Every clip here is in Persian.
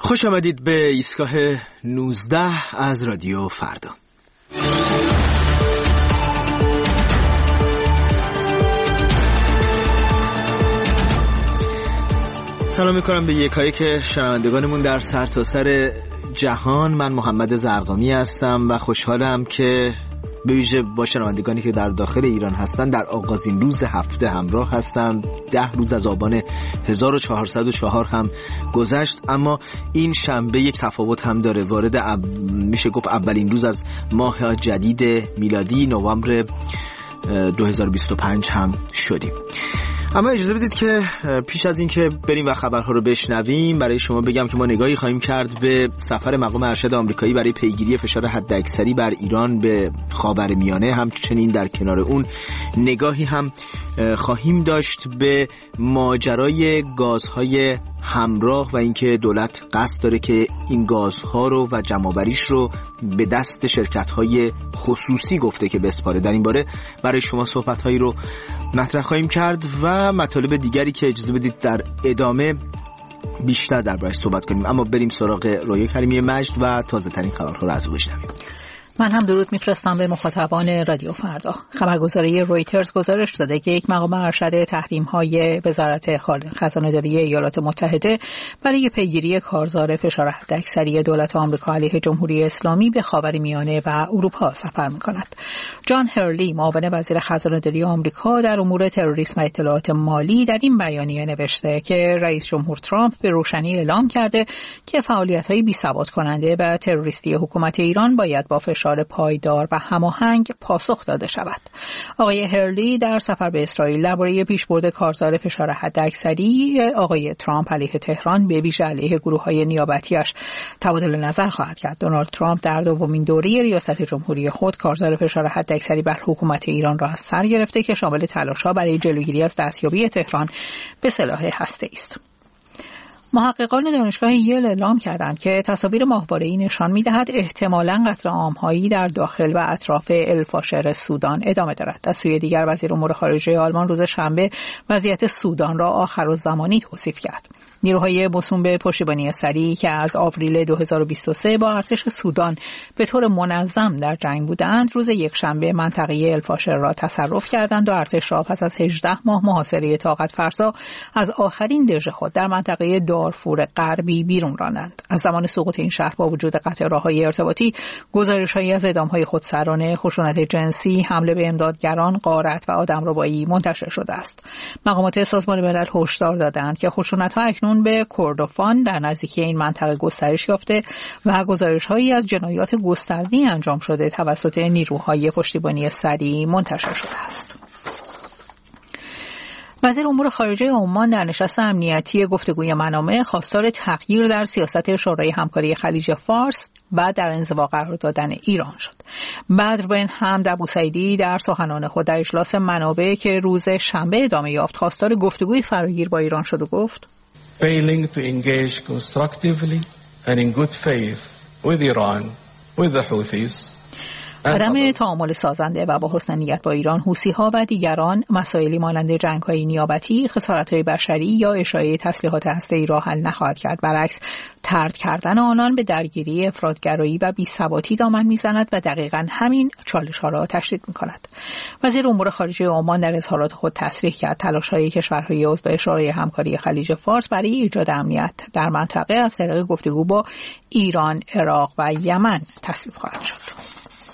خوش آمدید به ایستگاه 19 از رادیو فردا. سلام میکنم به یکایک شنوندگانمون در سرتاسر جهان. من محمد زرقامی هستم و خوشحالم که به ویژه با شنوندگانی که در داخل ایران هستند در آغازین روز هفته همراه هستند. 10 روز از آبان 1404 هم گذشت، اما این شنبه یک تفاوت هم داره. وارد میشه گفت اولین روز از ماه جدید میلادی نوامبر 2025 هم شدیم. اما اجازه بدید که پیش از این که بریم و خبرها رو بشنویم برای شما بگم که ما نگاهی خواهیم کرد به سفر مقام ارشد آمریکایی برای پیگیری فشار حداکثری بر ایران به خاورمیانه. همچنین در کنار اون نگاهی هم خواهیم داشت به ماجرای گازهای همراه و اینکه دولت قصد داره که این گازها رو و جمع‌آوریش رو به دست شرکت‌های خصوصی گفته که بسپاره. در این باره برای شما صحبت‌هایی رو مطرح خواهیم کرد و مطالب دیگری که اجازه بدید در ادامه بیشتر دربارش صحبت کنیم. اما بریم سراغ رویا کریمی مجد و تازه‌ترین خبرها رو از او بشنویم. من هم درود میفرستم به مخاطبان رادیو فردا. خبرگزاری رویترز گزارش داده که یک مقام ارشد تحریم‌های وزارت خزانه‌داری ایالات متحده برای پیگیری کارزار فشار حداکثری دولت آمریکا علیه جمهوری اسلامی به خاورمیانه و اروپا سفر می‌کند. جان هرلی، معاون وزیر خزانه‌داری آمریکا در امور تروریسم و اطلاعات مالی، در این بیانیه نوشته که رئیس جمهور ترامپ به روشنی اعلام کرده که فعالیت‌های بی‌ثبات کننده و تروریستی حکومت ایران باید با فشار پایدار و هماهنگ پاسخ داده شود. آقای هرلی در سفر به اسرائیل درباره پیشبرد کارزار فشار حداکثری آقای ترامپ علیه تهران به ویژه علیه گروه‌های نیابتی‌اش تبادل نظر خواهد کرد. دونالد ترامپ در دومین دوره ریاست جمهوری خود کارزار فشار حداکثری بر حکومت ایران را از سر گرفته که شامل تلاش‌ها برای جلوگیری از دستیابی تهران به سلاح هسته‌ای است. محققان دانشگاه یل اعلام کردند که تصاویر ماهواره‌ای نشان می‌دهد احتمالاً قتل عام‌هایی در داخل و اطراف الفاشر سودان ادامه دارد. از سوی دیگر وزیر امور خارجه آلمان روز شنبه وضعیت سودان را آخرالزمانی توصیف کرد. نیروهای موسوم به پشتیبانی سریع که از آوریل 2023 با ارتش سودان به طور منظم در جنگ بودند، روز یکشنبه منطقه الفاشر را تصرف کردند و ارتش را پس از 18 ماه محاصره طاقت فرسا از آخرین دژ خود در منطقه دارفور غربی بیرون راندند. از زمان سقوط این شهر با وجود قطع راه‌های ارتباطی، گزارش‌هایی از اعدام‌های خودسرانه، خشونت جنسی، حمله به امدادگران، غارت و آدمربایی منتشر شده است. مقامات سازمان ملل هشدار دادند که خشونت‌ها اکنون به کردوفان در نزدیکی این منطقه گسترش یافته و گزارش‌هایی از جنایات گسترده‌ای انجام شده توسط نیروهای پشتیبانی سریع منتشر شده است. وزیر امور خارجه عمان در نشست امنیتی گفتگوی منامه خواستار تغییر در سیاست شورای همکاری خلیج فارس و در انزوا قرار دادن ایران شد. بدر بن حمد ابوسعیدی در سخنان خود در اجلاس منابع که روز شنبه ادامه یافت خواستار گفتگوی فراگیر با ایران شد و گفت: Failing to engage constructively and in good faith with Iran, with the Houthis. عدم تعامل سازنده و با حسن نیت با ایران، حوثی‌ها و دیگران مسائلی مانند جنگ‌های نیابتی، خسارت‌های بشری یا اشاعه تسلیحات هسته‌ای را حل نخواهد کرد. برعکس، طرد کردن آنان به درگیری افراط‌گرایی و بی‌ثباتی دامن می‌زند و دقیقاً همین چالش‌ها را تشدید می‌کند. وزیر امور خارجه عمان در اظهارات خود تصریح کرد تلاش‌های کشورهای عضو شورای همکاری خلیج فارس برای ایجاد امنیت در منطقه از طریق گفتگو با ایران، عراق و یمن تصویب خواهد شد.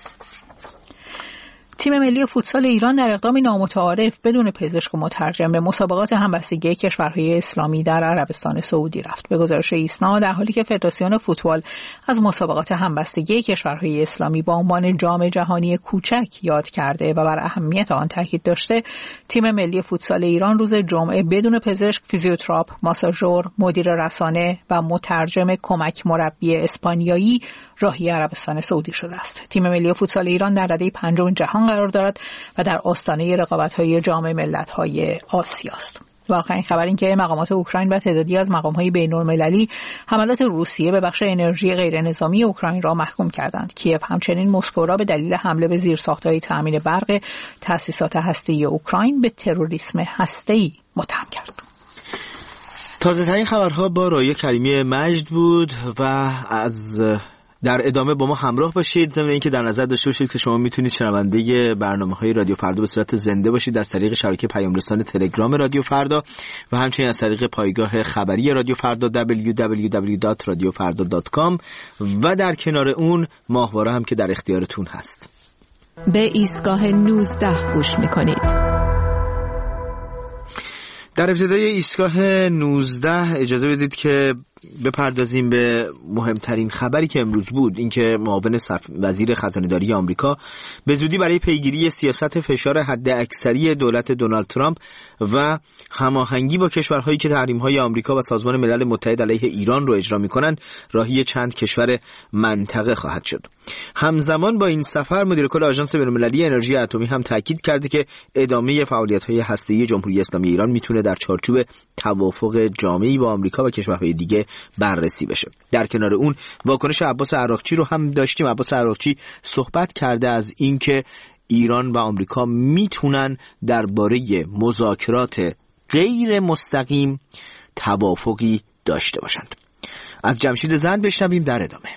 تیم ملی فوتسال ایران در اقدامی نامتعارف بدون پزشک و مترجم به مسابقات همبستگی کشورهای اسلامی در عربستان سعودی رفت. به گزارش ایسنا، در حالی که فدراسیون فوتبال از مسابقات همبستگی کشورهای اسلامی با عنوان جام جهانی کوچک یاد کرده و بر اهمیت آن تاکید داشته، تیم ملی فوتسال ایران روز جمعه بدون پزشک، فیزیوتراپ، ماساژور، مدیر رسانه و مترجم کمک مربی اسپانیایی راهی عربستان سعودی شده است. تیم ملی فوتسال ایران در رده پنجم جهان قرار دارد و در آستانه رقابت‌های جام ملت‌های آسیا است. و آخرین خبر این که مقامات اوکراین و تعدادی از مقام‌های بین‌المللی حملات روسیه به بخش انرژی غیرنظامی اوکراین را محکوم کردند. کیف همچنین مسکو را به دلیل حمله به زیرساخت‌های تأمین برق تأسیسات هسته‌ای اوکراین به تروریسم هسته‌ای متهم کرد. تازه ترین خبرها با رایه کریمی مجد بود و در ادامه با ما همراه باشید. ضمن اینکه در نظر داشته باشید که شما میتونید شنونده برنامه‌های رادیو فردا به صورت زنده باشید از طریق شبکه پیام رسان تلگرام رادیو فردا و همچنین از طریق پایگاه خبری رادیو فردا www.radiofarda.com و در کنار اون ماهواره هم که در اختیارتون هست. به ایستگاه 19 گوش میکنید. در ابتدای ایستگاه 19 اجازه بدید که بپردازیم به مهمترین خبری که امروز بود، اینکه معاون وزیر خزانه‌داری آمریکا به زودی برای پیگیری سیاست فشار حداکثری دولت دونالد ترامپ و هماهنگی با کشورهایی که تحریم‌های آمریکا و سازمان ملل متحد علیه ایران رو اجرا می‌کنند راهی چند کشور منطقه خواهد شد. همزمان با این سفر مدیر کل آژانس بین‌المللی انرژی اتمی هم تاکید کرده که ادامه فعالیت‌های هسته‌ای جمهوری اسلامی ایران میتونه در چارچوب توافق جامعی با آمریکا و کشورهای دیگه بررسی بشه. در کنار اون واکنش عباس عراقچی رو هم داشتیم. عباس عراقچی صحبت کرده از اینکه ایران و آمریکا میتونن درباره مذاکرات غیر مستقیم توافقی داشته باشند. از جمشید زند بشنویم در ادامه.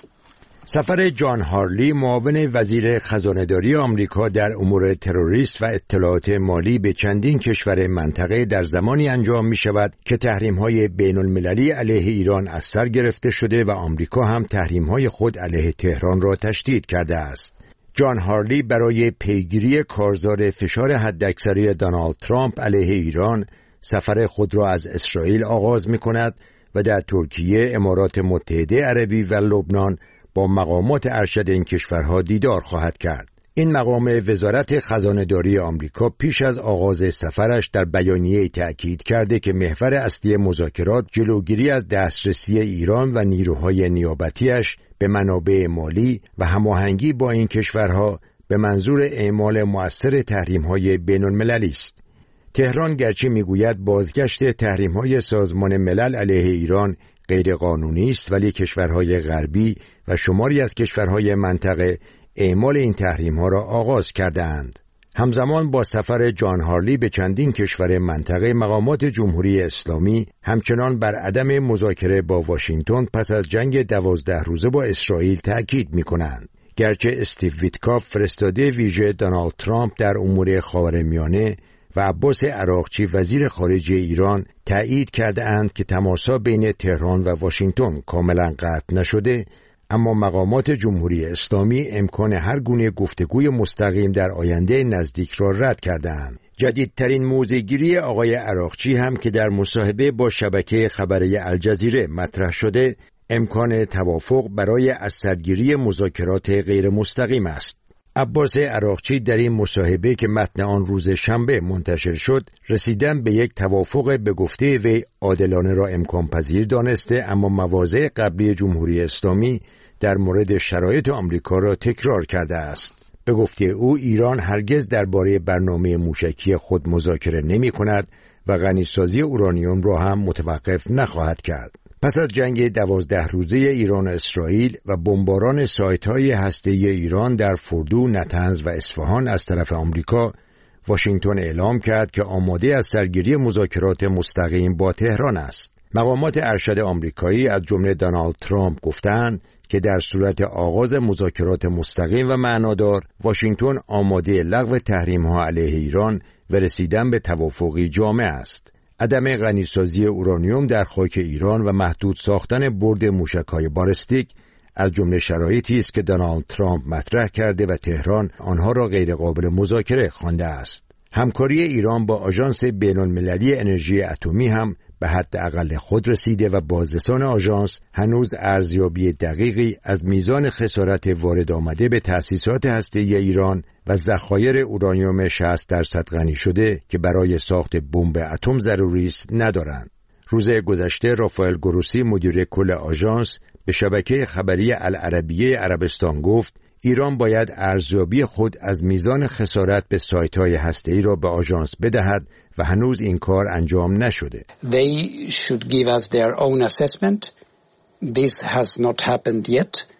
سفر جان هارلی معاون وزیر خزانه‌داری آمریکا در امور تروریست و اطلاعات مالی به چندین کشور منطقه در زمانی انجام می شود که تحریم‌های بین‌المللی علیه ایران از سر گرفته شده و آمریکا هم تحریم‌های خود علیه تهران را تشدید کرده است. جان هارلی برای پیگیری کارزار فشار حداکثری دونالد ترامپ علیه ایران سفر خود را از اسرائیل آغاز می کند و در ترکیه، امارات متحده عربی و لبنان با مقامات ارشد این کشورها دیدار خواهد کرد. این مقام وزارت خزانه‌داری آمریکا پیش از آغاز سفرش در بیانیه‌ای تأکید کرده که محور اصلی مذاکرات جلوگیری از دسترسی ایران و نیروهای نیابتیش به منابع مالی و هماهنگی با این کشورها به منظور اعمال مؤثر تحریم‌های بین‌المللی است. تهران گرچه میگوید بازگشت تحریم‌های سازمان ملل علیه ایران غیر قانونی است، ولی کشورهای غربی و شماری از کشورهای منطقه اعمال این تحریم‌ها را آغاز کرده‌اند. همزمان با سفر جان هارلی به چندین کشور منطقه، مقامات جمهوری اسلامی همچنان بر عدم مذاکره با واشنگتن پس از جنگ 12 روزه با اسرائیل تأکید می‌کنند. گرچه استیو ویتکاف فرستاده ویژه دونالد ترامپ در امور خاورمیانه و عباس عراقچی وزیر خارجه ایران تأیید کرده اند که تماس‌ها بین تهران و واشنگتن کاملا قطع نشده، اما مقامات جمهوری اسلامی امکان هر گونه گفتگوی مستقیم در آینده نزدیک را رد کرده‌اند. جدیدترین موضع‌گیری آقای عراقچی هم که در مصاحبه با شبکه خبری الجزیره مطرح شده، امکان توافق برای از سرگیری مذاکرات غیر مستقیم است. عباس عراقچی در این مصاحبه که متن آن روز شنبه منتشر شد، رسیدن به یک توافق به گفته وی عادلانه را امکان پذیر دانسته، اما مواضع قبلی جمهوری اسلامی در مورد شرایط آمریکا را تکرار کرده است. به گفته او ایران هرگز درباره برنامه موشکی خود مذاکره نمی کند و غنیسازی اورانیوم را هم متوقف نخواهد کرد. پس از جنگ 12 روزه ایران و اسرائیل و بمباران سایت‌های هسته‌ای ایران در فردو، نتنز و اصفهان از طرف آمریکا، واشنگتن اعلام کرد که آماده از سرگیری مذاکرات مستقیم با تهران است. مقامات ارشد آمریکایی از جمله دونالد ترامپ گفتند که در صورت آغاز مذاکرات مستقیم و معنادار، واشنگتن آماده لغو تحریم‌ها علیه ایران و رسیدن به توافقی جامع است. عدم غنیسازی اورانیوم در خاک ایران و محدود ساختن برد موشک‌های بالستیک از جمله شرایطی است که دونالد ترامپ مطرح کرده و تهران آنها را غیر قابل مذاکره خوانده است. همکاری ایران با آژانس بین‌المللی انرژی اتمی هم به حداقل خود رسیده و بازرسان آژانس هنوز ارزیابی دقیقی از میزان خسارت وارد آمده به تأسیسات هسته‌ای ایران و ذخایر اورانیوم 60% غنی شده که برای ساخت بمب اتم ضروری است ندارند. روز گذشته رافائل گروسی مدیر کل آژانس به شبکه خبری العربیه عربستان گفت ایران باید ارزیابی خود از میزان خسارت به سایت‌های هسته‌ای را به آژانس بدهد و هنوز این کار انجام نشده. They should give us their own assessment. This has not happened yet.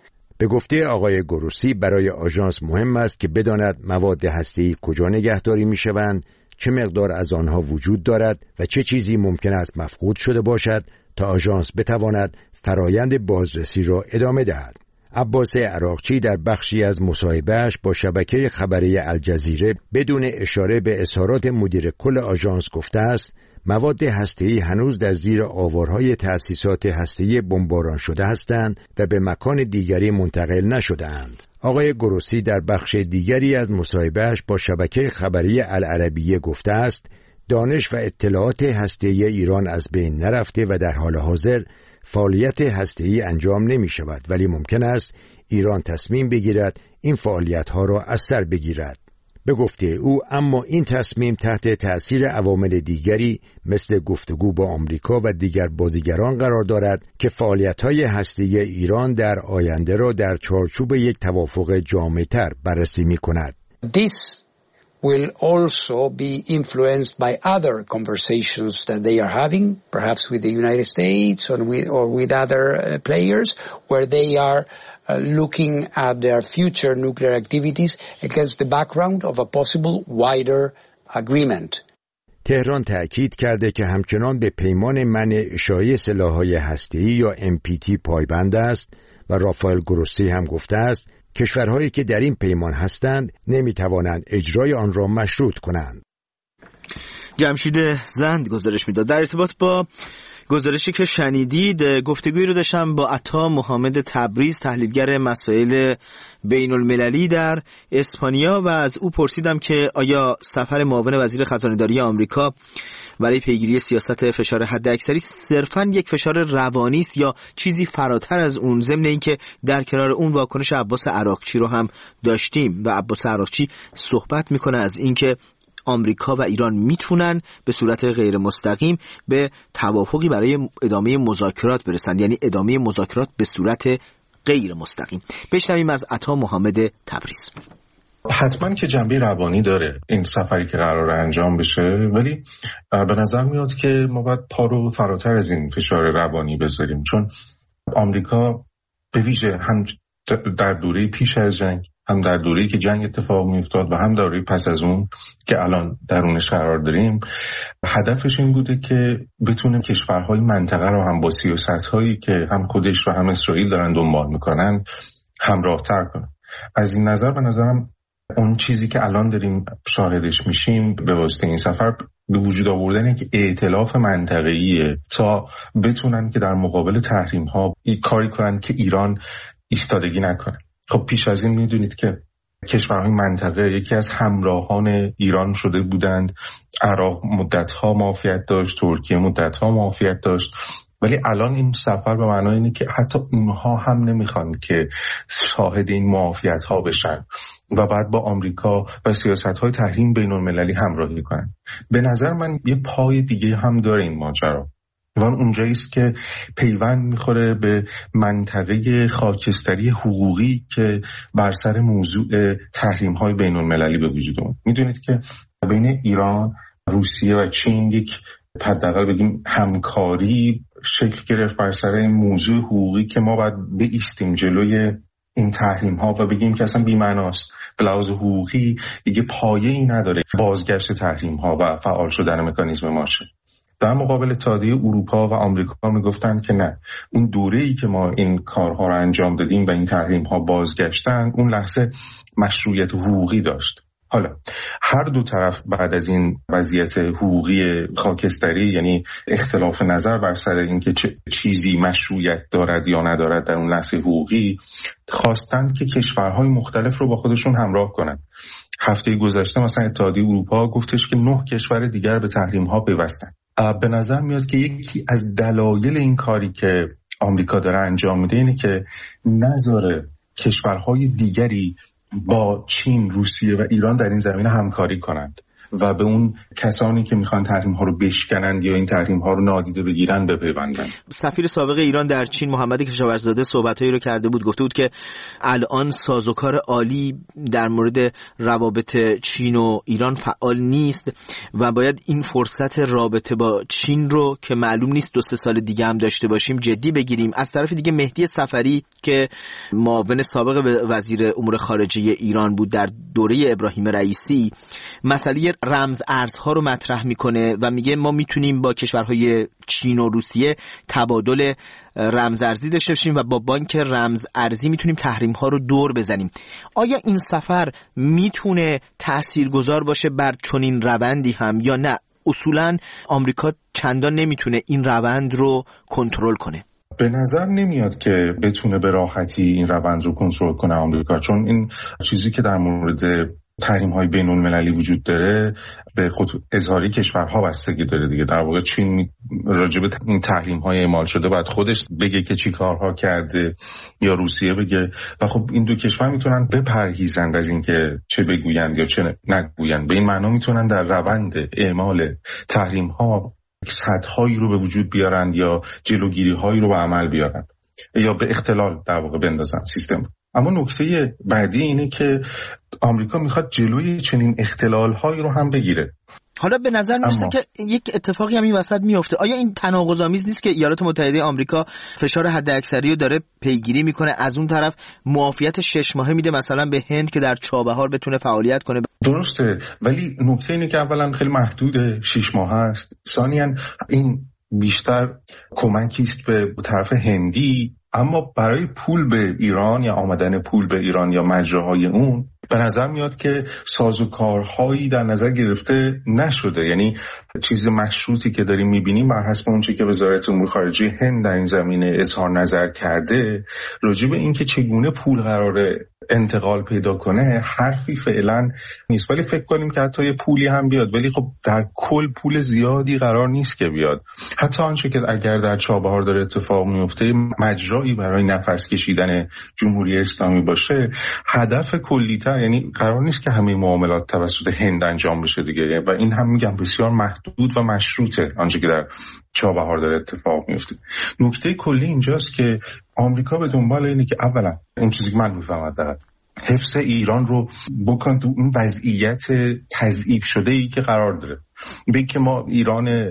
به گفته آقای گروسی برای آژانس مهم است که بداند مواد هسته‌ای کجا نگهداری می‌شوند، چه مقدار از آنها وجود دارد و چه چیزی ممکن است مفقود شده باشد تا آژانس بتواند فرایند بازرسی را ادامه دهد. عباس عراقچی در بخشی از مصاحبه‌اش با شبکه خبری الجزیره بدون اشاره به اظهارات مدیر کل آژانس گفته است مواد هسته‌ای هنوز در زیر آوارهای تأسیسات هسته‌ای بمباران شده هستند و به مکان دیگری منتقل نشده‌اند. آقای گروسی در بخش دیگری از مصاحبه‌اش با شبکه خبری العربیه گفته است دانش و اطلاعات هسته‌ای ایران از بین نرفته و در حال حاضر فعالیت هسته‌ای انجام نمی شود، ولی ممکن است ایران تصمیم بگیرد این فعالیت‌ها را از سر بگیرد. به گفته او اما این تصمیم تحت تأثیر عوامل دیگری مثل گفتگو با آمریکا و دیگر بازیگران قرار دارد که فعالیت‌های هسته‌ای ایران در آینده را در چارچوب یک توافق جامع‌تر بررسی می‌کند. This will also be influenced by other conversations that they are having, perhaps with the United States or with other players, where they are looking at their future nuclear activities against the background of a possible wider agreement. تهران تأکید کرده که همچنان به پیمان منع اشاعه سلاح‌های هسته‌ای یا NPT پایبند است و رافائل گروسی هم گفته است کشورهایی که در این پیمان هستند نمیتوانند اجرای آن را مشروط کنند. جمشید زند گزارش میداد. در ارتباط با گزارشی که شنیدید گفتگویی رو داشتم با عطا محمد تبریز، تحلیلگر مسائل بین المللی در اسپانیا و از او پرسیدم که آیا سفر معاون وزیر خزانه‌داری آمریکا برای پیگیری سیاست فشار حداکثری صرفاً یک فشار روانی است یا چیزی فراتر از اون، ضمن اینکه در کنار اون واکنش عباس عراقچی رو هم داشتیم و عباس عراقچی صحبت میکنه از اینکه آمریکا و ایران میتونن به صورت غیر مستقیم به توافقی برای ادامه مذاکرات برسند، یعنی ادامه مذاکرات به صورت غیر مستقیم. بشنویم از عطا محمد تبریز. حتما که جنبه روانی داره این سفری که قراره انجام بشه، ولی به نظر میاد که ما باید پا رو فراتر از این فشار روانی بذاریم، چون آمریکا به ویژه هم در دوره پیش از جنگ، هم در دوره‌ای که جنگ اتفاق میافتاد و هم دوره پس از اون که الان درونش قرار داریم، هدفش این بوده که بتونه کشورهای منطقه رو هم با سیاست‌هایی که هم خودش و هم اسرائیل دارن دنبال میکنن همراه‌تر کنه. از این نظر به نظرم اون چیزی که الان داریم شاهدش میشیم به واسطه این سفر به وجود آوردن که ائتلاف منطقه‌ایه تا بتونن که در مقابل تحریم‌ها کاری کنن که ایران ایستادگی نکنه. خب پیش از این میدونید که کشورهای منطقه یکی از همراهان ایران شده بودند. عراق مدت‌ها معافیت داشت، ترکیه مدت‌ها معافیت داشت، ولی الان این سفر به معنای اینه که حتی اونها هم نمیخوان که شاهد این معافیت‌ها بشن و بعد با آمریکا و سیاست‌های تحریم بین‌المللی همراهی کنن. به نظر من یه پای دیگه هم داره این ماجرا و اونجایی است که پیوند میخوره به منطقه خاکستری حقوقی که بر سر موضوع تحریم‌های بین‌المللی به وجود اومد. میدونید که بین ایران، روسیه و چین یک حداقل بگیم همکاری شکل گرفت بر سر این موضوع حقوقی که ما باید بایستیم جلوی این تحریم‌ها و بگیم که اصلا بی‌معناست. به لحاظ حقوقی دیگه پایه‌ای نداره بازگشت تحریم‌ها و فعال شدن مکانیزم مارشال. در مقابل اتحادیه اروپا و آمریکا میگفتن که نه، اون دوره‌ای که ما این کارها رو انجام دادیم و این تحریم‌ها بازگشتن اون لحظه مشروعیت حقوقی داشت. حالا هر دو طرف بعد از این وضعیت حقوقی خاکستری، یعنی اختلاف نظر بر سر اینکه چه چیزی مشروعیت دارد یا ندارد در اون لحظه حقوقی، خواستند که کشورهای مختلف رو با خودشون همراه کنند. هفته گذشته مثلا اتحادیه اروپا گفتش که 9 کشور دیگر به تحریم‌ها پیوستن. به نظر میاد که یکی از دلایل این کاری که آمریکا داره انجام میده اینه که نذاره کشورهای دیگری با چین، روسیه و ایران در این زمینه همکاری کنند و به اون کسانی که میخوان تحریم ها رو بشکنند یا این تحریم ها رو نادیده بگیرن بپیوندن. سفیر سابق ایران در چین محمد کشاورزاده صحبتایی رو کرده بود، گفته بود که الان سازوکار عالی در مورد روابط چین و ایران فعال نیست و باید این فرصت رابطه با چین رو که معلوم نیست 2-3 سال دیگه هم داشته باشیم جدی بگیریم. از طرف دیگه مهدی صفری که معاون سابق وزیر امور خارجه ایران بود در دوره ابراهیم رئیسی، مسئله رمز ارزها رو مطرح میکنه و میگه ما میتونیم با کشورهای چین و روسیه تبادل رمز ارزی داشته باشیم و با بانک رمز ارزی میتونیم تحریم ها رو دور بزنیم. آیا این سفر میتونه تاثیرگذار باشه بر چنین روندی هم یا نه اصولاً آمریکا چندان نمیتونه این روند رو کنترل کنه؟ به نظر نمیاد که بتونه به راحتی این روند رو کنترل کنه آمریکا، چون این چیزی که در مورد تحریم‌های بین‌المللی وجود داره به خود اظهاری کشورها بستگی داره دیگه. در واقع چین راجع به این تحریم‌های اعمال شده باید خودش بگه که چی کارها کرده یا روسیه بگه و خب این دو کشور میتونن بپرهیزند از اینکه چه بگویند یا چه نگویند. به این معنا میتونن در روند اعمال تحریم‌ها سدهایی رو به وجود بیارن یا جلوگیری‌هایی رو به عمل بیارن یا به اختلال در واقع بندازن سیستم. اما نکته بعدی اینه که آمریکا میخواد جلوی چنین اختلال‌هایی رو هم بگیره. حالا به نظر میرسه که یک اتفاقی هم این وسط میفته. آیا این تناقض‌آمیز نیست که ایالات متحده آمریکا فشار حداکثری رو داره پیگیری میکنه، از اون طرف معافیت 6 ماهه میده مثلا به هند که در چابهار بتونه فعالیت کنه؟ درسته، ولی نکته اینه که اولا خیلی محدوده، 6 ماه است. ثانیاً این بیشتر کمکی است به طرف هندی، اما برای پول به ایران یا آمدن پول به ایران یا مجراهای اون به نظر میاد که سازوکارهایی در نظر گرفته نشده. یعنی چیز مشروطی که داریم میبینیم بر حسب اونچه که وزارت امور خارجه هند در این زمینه اظهار نظر کرده راجع به اینکه چگونه پول قراره انتقال پیدا کنه حرفی فعلا نیست. ولی فکر کنیم که حتی یه پولی هم بیاد، ولی خب در کل پول زیادی قرار نیست که بیاد. حتی آنچه که اگر در چابهار داره اتفاق میفته مجرایی برای نفس کشیدن جمهوری اسلامی باشه، هدف کلی‌تر یعنی قرار نیست که همه معاملات توسط هند انجام بشه دیگه و این هم میگم بسیار محدود و مشروطه آنچه که در چابهار داره اتفاق میفته. نکته کلی اینجاست که آمریکا به دنبال اینه که اولا اون چیزی که من میفهمم داره حفظ ایران رو بکن تو اون وضعیت تضعیف شده ای که قرار داره. بگه که ما ایران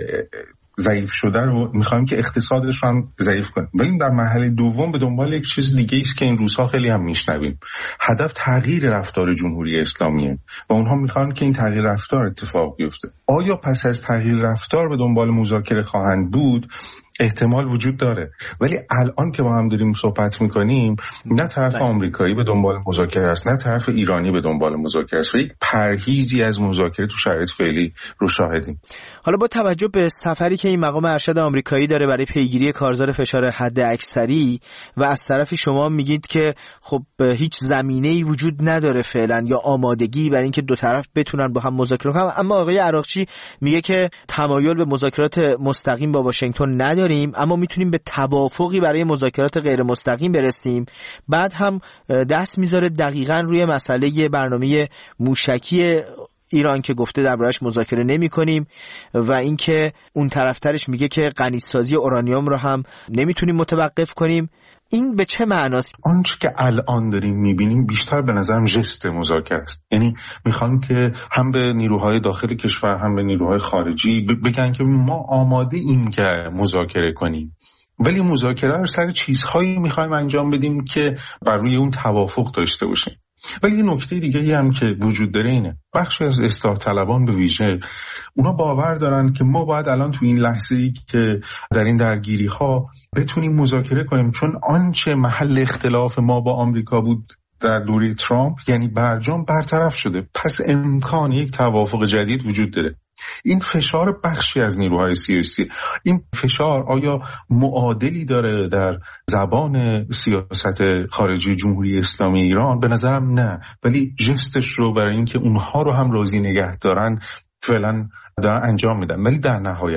ضعیف شده رو میخوایم که اقتصادش رو هم ضعیف کنیم. ولی در مرحله دوم به دنبال یک چیز دیگه است که این روزها خیلی هم میشنویم. هدف تغییر رفتار جمهوری اسلامیه و اونها میخوان که این تغییر رفتار اتفاق بیفته. آیا پس از تغییر رفتار به دنبال مذاکره خواهند بود؟ احتمال وجود داره، ولی الان که با هم داریم صحبت میکنیم نه طرف آمریکایی به دنبال مذاکره است نه طرف ایرانی به دنبال مذاکره است و یک پرهیزی از مذاکره تو شرایط فعلی رو شاهدیم. حالا با توجه به سفری که این مقام ارشد آمریکایی داره برای پیگیری کارزار فشار حداکثری و از طرف شما میگید که خب هیچ زمینه‌ای وجود نداره فعلا یا آمادگی برای اینکه دو طرف بتونن با هم مذاکره کنن، اما آقای عراقچی میگه که تمایل به مذاکرات مستقیم با واشنگتن نداریم، اما میتونیم به توافقی برای مذاکرات غیر مستقیم برسیم. بعد هم دست میذاره دقیقاً روی مسئله برنامه موشکی ایران که گفته دربارش مذاکره نمی کنیم و اینکه اون طرفترش میگه که غنیسازی اورانیوم رو هم نمیتونیم متوقف کنیم. این به چه معناست؟ آنچه که الان داریم میبینیم بیشتر به نظرم ژست مذاکره است. یعنی میخوان که هم به نیروهای داخل کشور هم به نیروهای خارجی بگن که ما آماده ایم که مذاکره کنیم، ولی مذاکره رو سر چیزهایی میخوایم انجام بدیم که بر روی اون توافق داشته باشیم. ولی یه نکته دیگه هم که وجود داره اینه، بخشی از اصلاح طلبان به ویژه اونا باور دارن که ما باید الان تو این لحظه‌ای که در این درگیری ها بتونیم مذاکره کنیم، چون آنچه محل اختلاف ما با آمریکا بود در دوره ترامپ یعنی برجام برطرف شده، پس امکان یک توافق جدید وجود داره. این فشار بخشی از نیروهای سیاسی، این فشار آیا معادلی داره در زبان سیاست خارجی جمهوری اسلامی ایران؟ به نظرم نه، ولی ژستش رو برای اینکه اونها رو هم راضی نگه دارن فعلا دارن انجام میدن. ولی در نهایت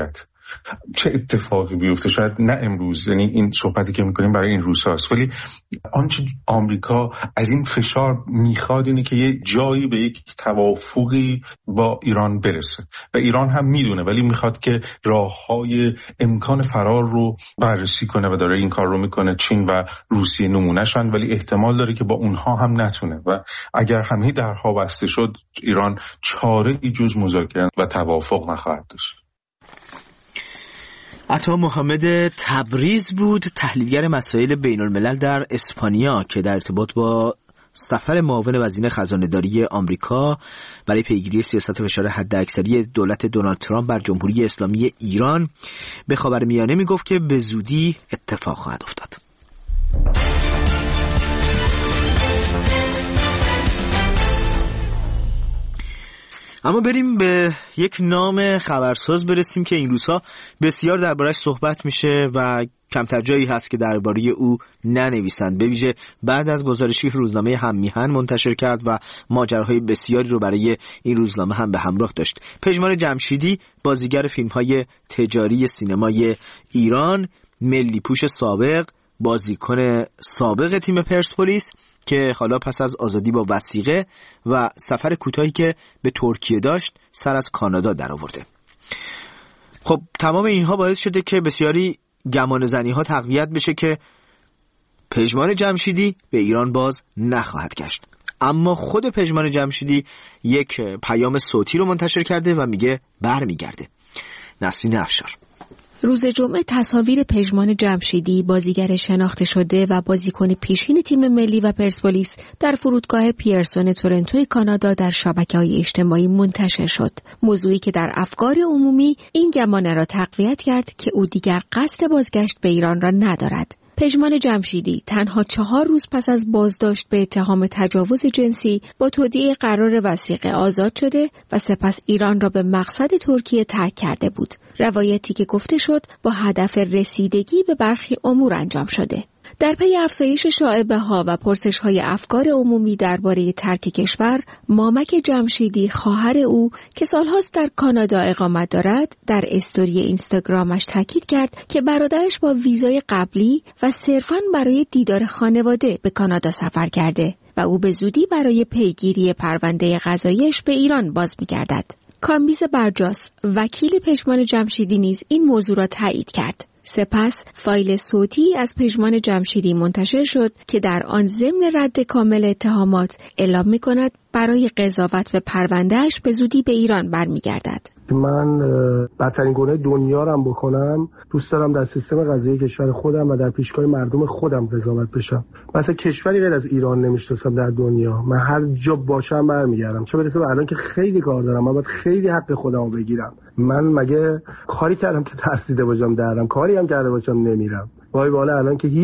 چه اتفاقی بیفته. شاید نه امروز، یعنی این صحبتی که میکنیم برای این روزهاست، ولی آنچه آمریکا از این فشار میخواد اینه که یه جایی به یک توافقی با ایران برسه و ایران هم میدونه، ولی میخواد که راههای امکان فرار رو بررسی کنه و داره این کار رو میکنه. چین و روسیه نمونه‌شن، ولی احتمال داره که با اونها هم نتونه و اگر همه درها بسته شد ایران چاره‌ای جز مذاکره و توافق نخواهد داشت. عطا محمد تبریز بود، تحلیلگر مسائل بین الملل در اسپانیا که در ارتباط با سفر معاون وزیر خزانه‌داری آمریکا برای پیگیری سیاست فشار حداکثری دولت دونالد ترامپ بر جمهوری اسلامی ایران به خاورمیانه میگفت که به زودی اتفاق خواهد افتاد. اما بریم به یک نام خبرساز برسیم که این روزها بسیار درباره‌اش صحبت میشه و کمتر جایی هست که درباره او ننویسند، به ویژه بعد از گزارشی که روزنامه هم میهن منتشر کرد و ماجراهای بسیاری رو برای این روزنامه هم به همراه داشت. پژمان جمشیدی، بازیگر فیلم‌های تجاری سینمای ایران، ملی پوش سابق، بازیکن سابق تیم پرسپولیس که حالا پس از آزادی با وثیقه و سفر کوتاهی که به ترکیه داشت سر از کانادا درآورده. خب تمام اینها باعث شده که بسیاری گمان زنی ها تقویت بشه که پژمان جمشیدی به ایران باز نخواهد گشت. اما خود پژمان جمشیدی یک پیام صوتی رو منتشر کرده و میگه برمیگرده. نسرین افشار. روز جمعه تصاویر پژمان جمشیدی، بازیگر شناخته شده و بازیکن پیشین تیم ملی و پرسپولیس در فرودگاه پیرسون تورنتو کانادا در شبکه‌های اجتماعی منتشر شد. موضوعی که در افکار عمومی این گمان را تقویت کرد که او دیگر قصد بازگشت به ایران را ندارد. پژمان جمشیدی تنها 4 روز پس از بازداشت به اتهام تجاوز جنسی با تودیع قرار وثیقه آزاد شده و سپس ایران را به مقصد ترکیه ترک کرده بود. روایتی که گفته شد با هدف رسیدگی به برخی امور انجام شده. در پی افزایش شایعه‌ها و پرسش‌های افکار عمومی درباره ترک کشور، مامک جمشیدی خواهر او که سالهاست در کانادا اقامت دارد، در استوری اینستاگرامش تاکید کرد که برادرش با ویزای قبلی و صرفاً برای دیدار خانواده به کانادا سفر کرده و او به زودی برای پیگیری پرونده قضاییش به ایران باز می‌گردد. کامبیز برجاس، وکیل پژمان جمشیدی نیز این موضوع را تایید کرد. سپس فایل صوتی از پژمان جمشیدی منتشر شد که در آن ضمن رد کامل اتهامات اعلام می‌کند برای قضاوت به پروندهش به زودی به ایران برمیگردد. من بدترین گناه دنیا رو بکنم، دوست دارم در سیستم قضایی کشور خودم و در پیشگاه مردم خودم قضاوت بشم. مثلا کشوری غیر از ایران نمیشناسم در دنیا. من هر جا باشم برمیگردم. چه برسه به الان که خیلی کار دارم، من باید خیلی حق خودمو بگیرم. من مگه کاری کردم که ترسیده باشم درم؟ کاری هم کرده باشم نمیرم. وای بالا الان که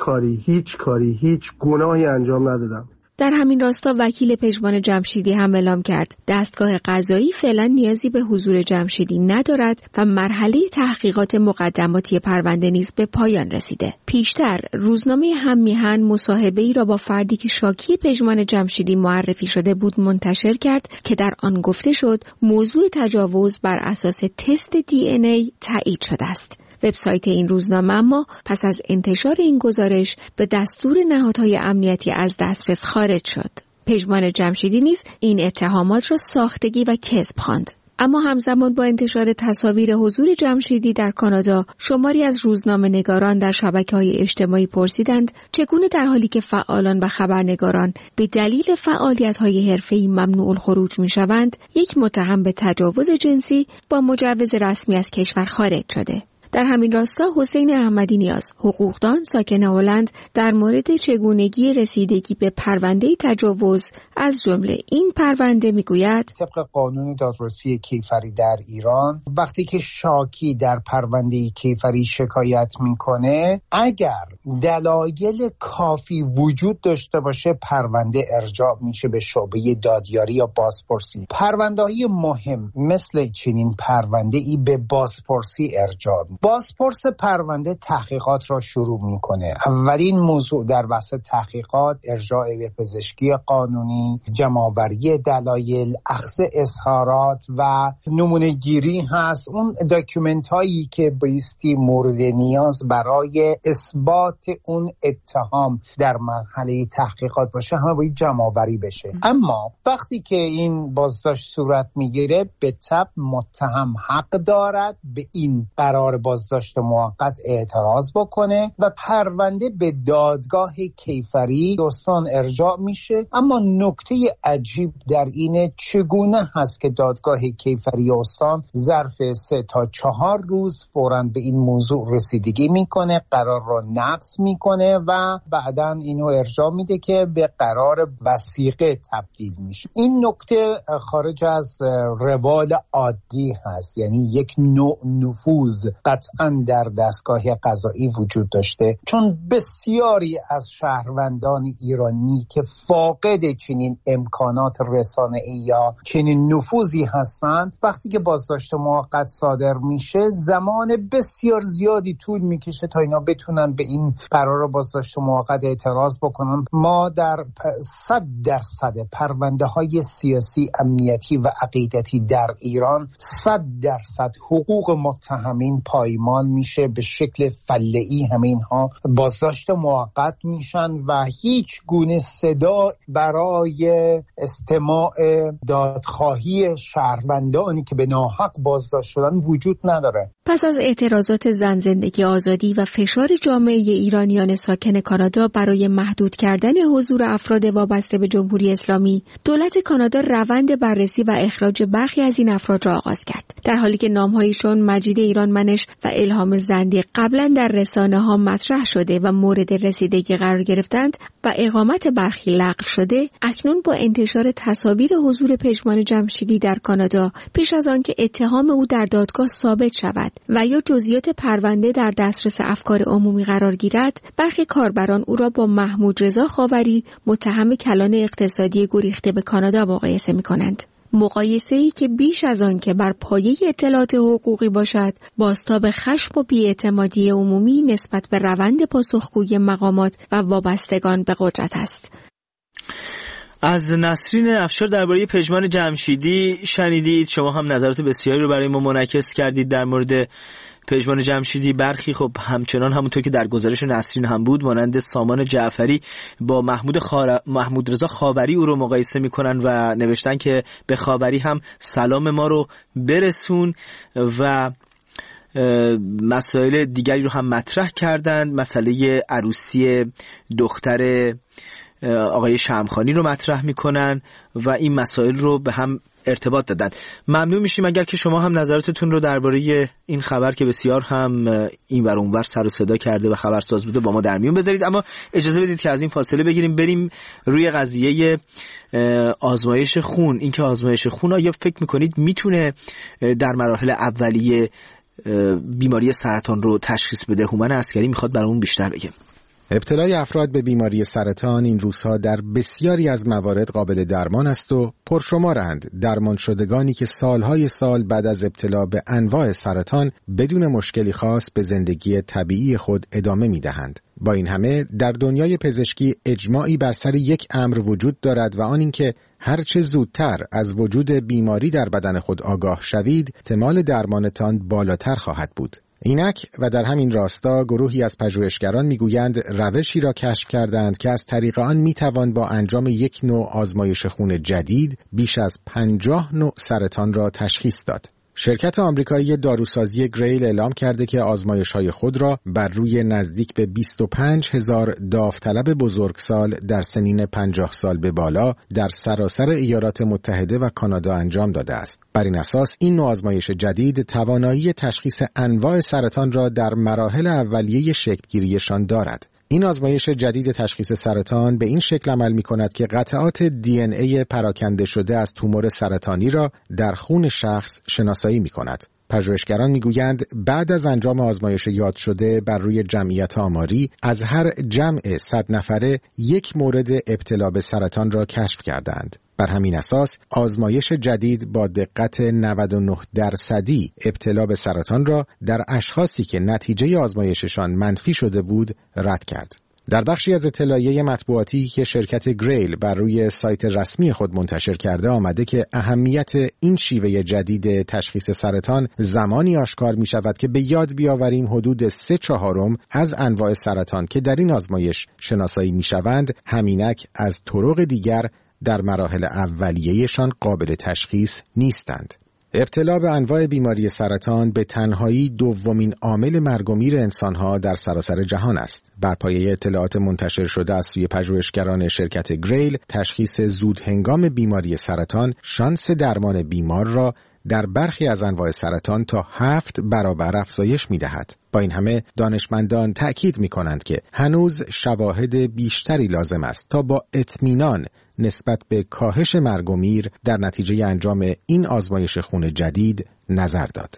هیچ گناهی انجام ندادم. در همین راستا وکیل پژمان جمشیدی هم اعلام کرد دستگاه قضایی فعلا نیازی به حضور جمشیدی ندارد و مرحله تحقیقات مقدماتی پرونده نیز به پایان رسیده. پیشتر روزنامه هم میهن مصاحبه‌ای را با فردی که شاکی پژمان جمشیدی معرفی شده بود منتشر کرد که در آن گفته شد موضوع تجاوز بر اساس تست DNA تایید شده است. وبسایت این روزنامه اما پس از انتشار این گزارش به دستور نهادهای امنیتی از دسترس خارج شد. پژمان جمشیدی نیز این اتهامات را ساختگی و کذب خواند. اما همزمان با انتشار تصاویر حضور جمشیدی در کانادا، شماری از روزنامه‌نگاران در شبکه‌های اجتماعی پرسیدند چگونه در حالی که فعالان و خبرنگاران به دلیل فعالیت‌های حرفه‌ای ممنوع الخروج می‌شوند، یک متهم به تجاوز جنسی با مجوز رسمی از کشور خارج شده. در همین راستا حسین احمدی نیاز، حقوقدان ساکن هلند، در مورد چگونگی رسیدگی به پرونده تجاوز از جمله این پرونده میگوید طبق قانون دادرسی کیفری در ایران وقتی که شاکی در پرونده کیفری شکایت میکنه، اگر دلایل کافی وجود داشته باشه پرونده ارجاع میشه به شعبه دادیاری یا بازپرسی. پرونده‌های مهم مثل چنین پرونده‌ای به بازپرسی ارجاع میشه. بازپرس پرونده تحقیقات را شروع میکنه. اولین موضوع در بحث تحقیقات ارجاع به پزشکی قانونی، جمع‌آوری دلایل، اخذ اظهارات و نمونه گیری هست. اون داکیومنت هایی که بایستی مورد نیاز برای اثبات اون اتهام در مرحله تحقیقات باشه همه باید جمع‌آوری بشه. اما وقتی که این بازداشت صورت میگیره به طبع متهم حق دارد به این قرار بازداشت موقت اعتراض بکنه و پرونده به دادگاه کیفری استان ارجاع میشه. اما نکته عجیب در اینه چگونه هست که دادگاه کیفری استان ظرف 3 تا 4 روز فوراً به این موضوع رسیدگی میکنه، قرار را نقض میکنه و بعداً اینو ارجاع میده که به قرار وثیقه تبدیل میشه. این نکته خارج از روال عادی هست، یعنی یک نوع نفوذ قطعاً در دستگاه قضایی وجود داشته، چون بسیاری از شهروندان ایرانی که فاقد چنین امکانات رسانه‌ای یا چنین نفوذی هستند وقتی که بازداشت موقت صادر میشه زمان بسیار زیادی طول میکشه تا اینا بتونن به این قرار بازداشت موقت اعتراض بکنن. ما در 100% پرونده های سیاسی، امنیتی و عقیدتی در ایران 100% حقوق متهمین پایمال میشه، به شکل فله‌ای همینها بازداشت موقت میشن و هیچ گونه صدا برای استماع دادخواهی شهروندانی که به ناحق بازداشت شدن وجود نداره. پس از اعتراضات زن زندگی آزادی و فشار جامعه ایرانیان ساکن کانادا برای محدود کردن حضور افراد وابسته به جمهوری اسلامی، دولت کانادا روند بررسی و اخراج برخی از این افراد را آغاز کرد. در حالی که نام‌هایشان مجید ایرانمنش و الهام زندی قبلا در رسانه‌ها مطرح شده و مورد رسیدگی قرار گرفتند و اقامت برخی لغو شده، اکنون با انتشار تصاویر حضور پژمان جمشیدی در کانادا پیش از آن که اتهام او در دادگاه ثابت شود و یا جزئیات پرونده در دسترس افکار عمومی قرار گیرد، برخی کاربران او را با محمود رضا خاوری، متهم کلان اقتصادی گریخته به کانادا مقایسه می‌کنند. مقایسه‌ای که بیش از آن که بر پایه اطلاعات حقوقی باشد، بازتاب خشم و بی‌اعتمادی عمومی نسبت به روند پاسخگویی مقامات و وابستگان به قدرت است. از نسرین افشار درباره پژمان جمشیدی شنیدید. شما هم نظرات بسیاری رو برای ما منعکس کردید در مورد پژمان جمشیدی. برخی خب همچنان همونطور که در گزارش نسرین هم بود مانند سامان جعفری با محمود رضا خاوری او رو مقایسه میکنن و نوشتن که به خاوری هم سلام ما رو برسون و مسائل دیگری رو هم مطرح کردند. مسئله عروسی دختر آقای شمخانی رو مطرح میکنن و این مسائل رو به هم ارتباط دادن. ممنون میشیم اگر که شما هم نظراتتون رو درباره این خبر که بسیار هم این ور اون ور سر و صدا کرده و خبرساز بوده با ما در میون بذارید. اما اجازه بدید که از این فاصله بریم روی قضیه آزمایش خون. اینکه آزمایش خون آیا فکر میکنید میتونه در مراحل اولیه بیماری سرطان رو تشخیص بده؟ هومن عسکری میخواد برامون بیشتر بگه. ابتلای افراد به بیماری سرطان این روزها در بسیاری از موارد قابل درمان است و پرشمارند درمان شدگانی که سالهای سال بعد از ابتلا به انواع سرطان بدون مشکلی خاص به زندگی طبیعی خود ادامه می دهند. با این همه در دنیای پزشکی اجماعی بر سر یک امر وجود دارد و آن اینکه هرچه زودتر از وجود بیماری در بدن خود آگاه شوید، احتمال درمانتان بالاتر خواهد بود. اینک و در همین راستا گروهی از پژوهشگران میگویند روشی را کشف کردند که از طریق آن میتوان با انجام یک نوع آزمایش خون جدید بیش از 50 نوع سرطان را تشخیص داد. شرکت آمریکایی داروسازی گریل اعلام کرده که آزمایش‌های خود را بر روی نزدیک به 25,000 داوطلب بزرگسال در سنین 50 سال به بالا در سراسر ایالات متحده و کانادا انجام داده است. بر این اساس این نوع آزمایش جدید توانایی تشخیص انواع سرطان را در مراحل اولیه شکل‌گیریشان دارد. این آزمایش جدید تشخیص سرطان به این شکل عمل می کند که قطعات دی ان ای پراکنده شده از تومور سرطانی را در خون شخص شناسایی می کند. پژوهشگران میگویند بعد از انجام آزمایش یاد شده بر روی جمعیت آماری از هر جمع 100 نفره یک مورد ابتلا به سرطان را کشف کردند. بر همین اساس آزمایش جدید با دقت 99% ابتلا به سرطان را در اشخاصی که نتیجه آزمایششان منفی شده بود رد کرد. در بخشی از اطلاعیه مطبوعاتی که شرکت گریل بر روی سایت رسمی خود منتشر کرده آمده که اهمیت این شیوه جدید تشخیص سرطان زمانی آشکار می شود که به یاد بیاوریم حدود 3/4 از انواع سرطان که در این آزمایش شناسایی می شوند همینک از طرق دیگر در مراحل اولیه‌شان قابل تشخیص نیستند. ابتلا به انواع بیماری سرطان به تنهایی دومین عامل مرگ و میر انسانها در سراسر جهان است. بر پایه اطلاعات منتشر شده از سوی پژوهشگران شرکت گریل، تشخیص زود هنگام بیماری سرطان شانس درمان بیمار را در برخی از انواع سرطان تا 7 برابر افزایش می‌دهد. با این همه دانشمندان تأکید می‌کنند که هنوز شواهد بیشتری لازم است تا با اطمینان نسبت به کاهش مرگ و میر در نتیجه انجام این آزمایش خون جدید نظر داد.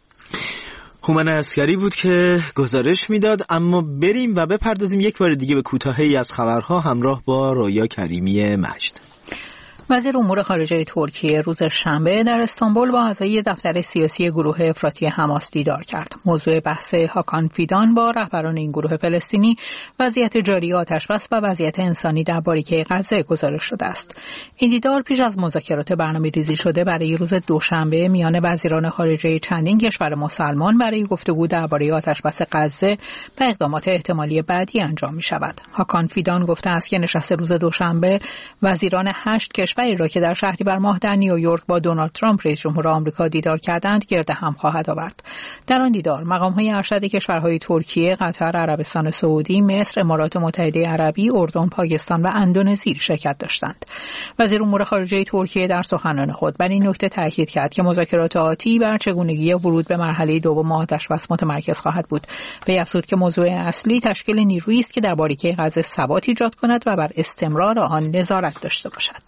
هومن عسکری بود که گزارش میداد. اما بریم و بپردازیم یک بار دیگه به کوتاهی از خبرها همراه با رویا کریمی مجد. وزیر امور خارجه ترکیه روز شنبه در استانبول با اعضای دفتر سیاسی گروه افراطی حماس دیدار کرد. موضوع بحث هاکان فیدان با رهبران این گروه فلسطینی وضعیت جاری آتش‌بس و وضعیت انسانی در باریکه غزه گزارش شده است. این دیدار پیش از مذاکرات برنامه‌ریزی شده برای روز دوشنبه میان وزیران خارجه چندین کشور مسلمان برای گفتگو درباره آتش‌بس غزه و اقدامات احتمالی بعدی انجام می‌شود. هاکان فیدان گفته است که نشست روز دوشنبه وزیران 8 کشور را که در شهریور ماه در نیویورک با دونالد ترامپ رئیس جمهور آمریکا دیدار کردند گرد هم خواهد آورد. در آن دیدار مقام‌های ارشد کشورهای ترکیه، قطر، عربستان سعودی، مصر، امارات متحده عربی، اردن، پاکستان و اندونزی شرکت داشتند. وزیر امور خارجه ترکیه در سخنان خود بر این نکته تاکید کرد که مذاکرات آتی بر چگونگی ورود به مرحله دوم آتش‌بس متمرکز خواهد بود. وی افزود که موضوع اصلی تشکیل نیرویی است که در باریکه غزه ثبات ایجاد کند و بر استمرار آن نظارت داشته باشد.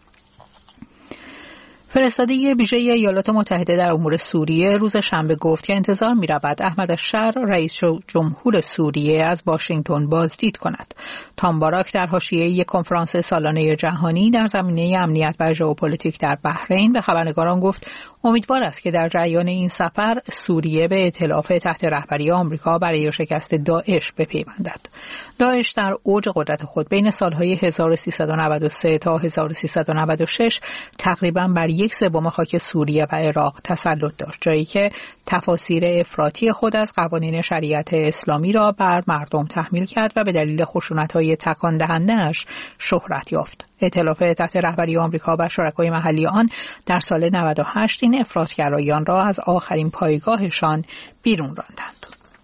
فرستاده ویژه ایالات متحده در امور سوریه روز شنبه گفت که انتظار می‌رود احمد الشر رئیس جمهور سوریه از واشنگتن بازدید کند. تام باراک در حاشیه یک کنفرانس سالانه جهانی در زمینه امنیت و ژئوپلیتیک در بحرین به خبرنگاران گفت امیدوار است که در جریان این سفر سوریه به ائتلاف تحت رهبری آمریکا برای شکست داعش بپیوندد. داعش در اوج قدرت خود بین سالهای 1393 تا 1396 تقریباً بر 1/3 خاک سوریه و عراق تسلط داشت، جایی که تفاسیر افراطی خود از قوانین شریعت اسلامی را بر مردم تحمیل کرد و به دلیل خشونت‌های تکان دهنده‌اش شهرت یافت. ائتلاف تحت رهبری آمریکا و شرکای محلی آن در سال 98 این افراط‌گرایان را از آخرین پایگاهشان بیرون راندند.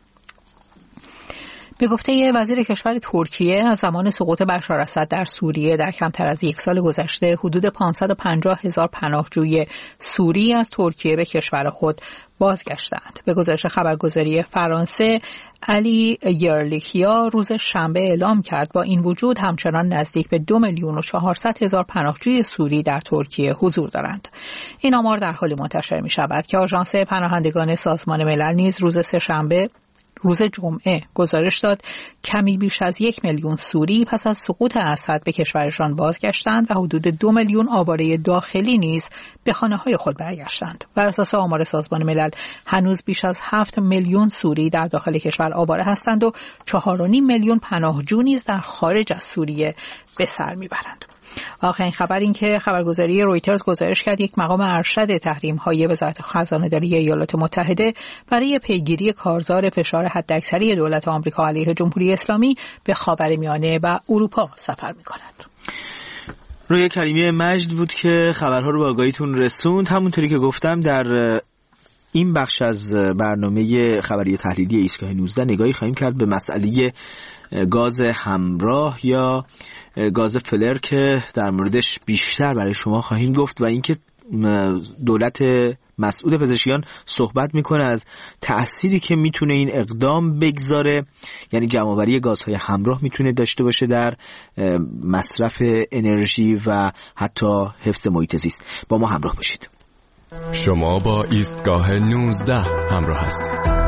به گفته وزیر کشور ترکیه از زمان سقوط بشار اسد در سوریه در کمتر از یک سال گذشته حدود 550,000 پناهجوی سوری از ترکیه به کشور خود بازگشتند. به گزارش خبرگزاری فرانسه علی یرلیخیا روز شنبه اعلام کرد با این وجود همچنان نزدیک به 2,400,000 پناهجوی سوری در ترکیه حضور دارند. این آمار در حالی منتشر می شود که آژانس پناهندگان سازمان ملل نیز روز جمعه گزارش داد کمی بیش از 1,000,000 سوری پس از سقوط اسد به کشورشان بازگشتند و حدود 2 میلیون آواره داخلی نیز به خانه‌های خود برگشتند. بر اساس آمار سازمان ملل هنوز بیش از 7 میلیون سوری در داخل کشور آواره هستند و 4.5 میلیون پناهجو نیز در خارج از سوریه به سر میبرند. آخرین خبر این که خبرگزاری رویترز گزارش کرد یک مقام ارشد تحریم‌های وزارت خزانه‌داری ایالات متحده برای پیگیری کارزار فشار حداکثری دولت آمریکا علیه جمهوری اسلامی به خاورمیانه و اروپا سفر می‌کند. رویا کریمی مجد بود که خبرها رو به آگاهیتون رسوند. همونطوری که گفتم در این بخش از برنامه خبری تحلیلی ایستگاه 19 نگاهی خواهیم کرد به مسئله گاز همراه یا گاز فلر که در موردش بیشتر برای شما خواهیم گفت و اینکه دولت مسئول پزشکیان صحبت میکنه از تأثیری که میتونه این اقدام بگذاره، یعنی جمع‌آوری گازهای همراه میتونه داشته باشه در مصرف انرژی و حتی حفظ محیط زیست. با ما همراه باشید. شما با ایستگاه 19 همراه هستید.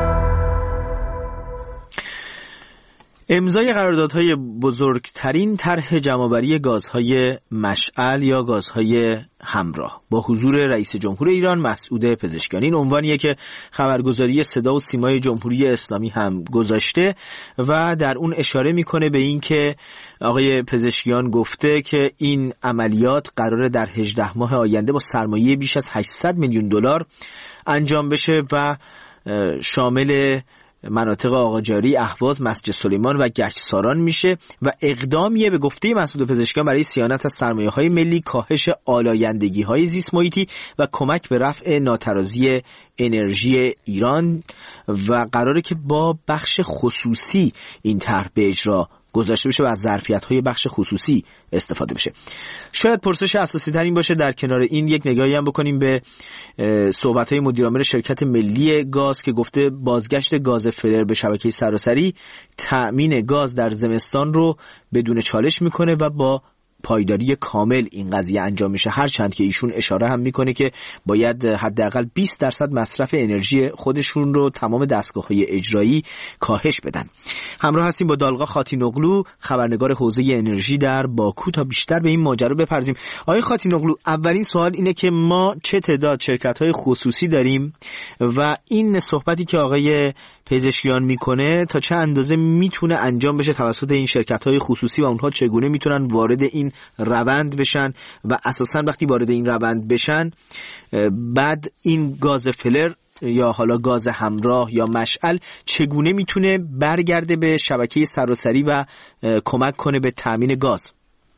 امضای قراردادهای بزرگترین طرح جمع‌آوری گازهای مشعل یا گازهای همراه با حضور رئیس جمهور ایران مسعود پزشکیان. این عنوانیه که خبرگزاری صدا و سیمای جمهوری اسلامی هم گذاشته و در اون اشاره میکنه به این که آقای پزشکیان گفته که این عملیات قراره در 18 ماه آینده با سرمایه بیش از 800 میلیون دلار انجام بشه و شامل مناطق آقاجاری، اهواز، مسجد سلیمان و گچساران میشه و اقدامیه به گفته مسعود پزشکیان برای صیانت از سرمایه‌های ملی، کاهش آلایندگی‌های زیست محیطی و کمک به رفع ناترازی انرژی ایران و قراره که با بخش خصوصی این طرح به اجرا گذاشته بشه و از ظرفیت‌های بخش خصوصی استفاده بشه. شاید پرسش اساسی تر این باشه در کنار این یک نگاهی هم بکنیم به صحبت‌های مدیرعامل شرکت ملی گاز که گفته بازگشت گاز فلر به شبکه سراسری تأمین گاز در زمستان رو بدون چالش میکنه و با پایداری کامل این قضیه انجام میشه، هرچند که ایشون اشاره هم میکنه که باید حداقل 20% مصرف انرژی خودشون رو تمام دستگاه‌های اجرایی کاهش بدن. همراه هستیم با دالقا خاتینوغلو، خبرنگار حوزه انرژی در باکو، تا بیشتر به این ماجرا بپردازیم. آقای خاتینوغلو، اولین سوال اینه که ما چه تعداد شرکت‌های خصوصی داریم و این صحبتی که آقای پزشکیان میکنه تا چه اندازه میتونه انجام بشه توسط این شرکت‌های خصوصی و اونها چگونه میتونن وارد این روند بشن و اساساً وقتی وارد این روند بشن بعد این گاز فلر یا حالا گاز همراه یا مشعل چگونه میتونه برگرده به شبکه سراسری و کمک کنه به تامین گاز؟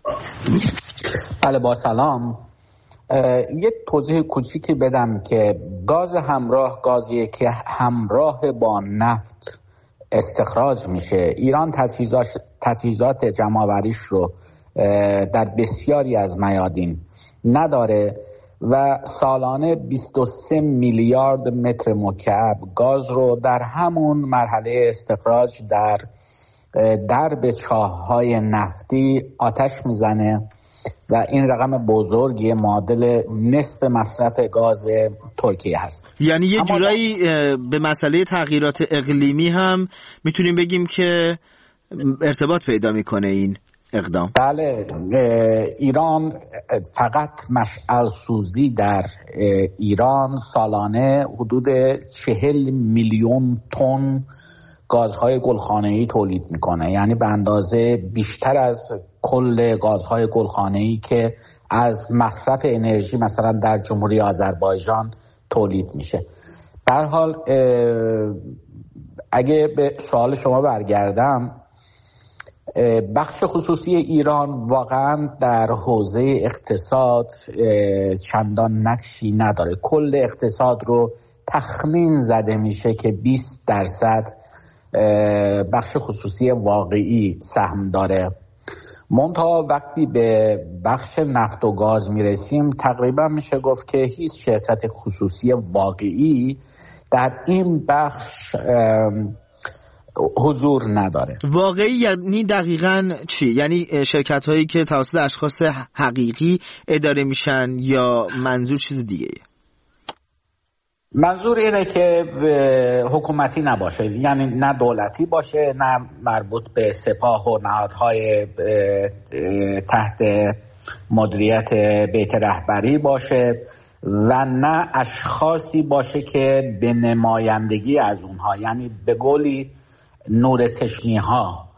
بله، با سلام. یه توضیح کوچیکی بدم که گاز همراه گازیه که همراه با نفت استخراج میشه. ایران تجهیزات جمع‌آوریش رو در بسیاری از میادین نداره و سالانه 23 میلیارد متر مکعب گاز رو در همون مرحله استخراج در درب چاه‌های نفتی آتش میزنه و این رقم بزرگی معادل نصف مصرف گاز ترکیه هست. یعنی یه جورایی به مسئله تغییرات اقلیمی هم میتونیم بگیم که ارتباط پیدا میکنه این اقدام. بله، ایران فقط مشعل سوزی در ایران سالانه حدود 40 میلیون تن گازهای گلخانه‌ای تولید میکنه، یعنی به اندازه بیشتر از کل گازهای گلخانه‌ای که از مصرف انرژی مثلا در جمهوری آذربایجان تولید میشه. به هر حال اگه به سوال شما برگردم، بخش خصوصی ایران واقعا در حوزه اقتصاد چندان نقشی نداره. کل اقتصاد رو تخمین زده میشه که 20% بخش خصوصی واقعی سهم داره. منتها وقتی به بخش نفت و گاز میرسیم تقریبا میشه گفت که هیچ شرکت خصوصی واقعی در این بخش حضور نداره. واقعی یعنی دقیقاً چی؟ یعنی شرکت هایی که توسط اشخاص حقیقی اداره میشن یا منظور چیز دیگه؟ منظور اینه که حکومتی نباشه، یعنی نه دولتی باشه، نه مربوط به سپاه و نهادهای تحت مدیریت بیت رهبری باشه و نه اشخاصی باشه که به نمایندگی از اونها، یعنی به قولی نور چشمی ها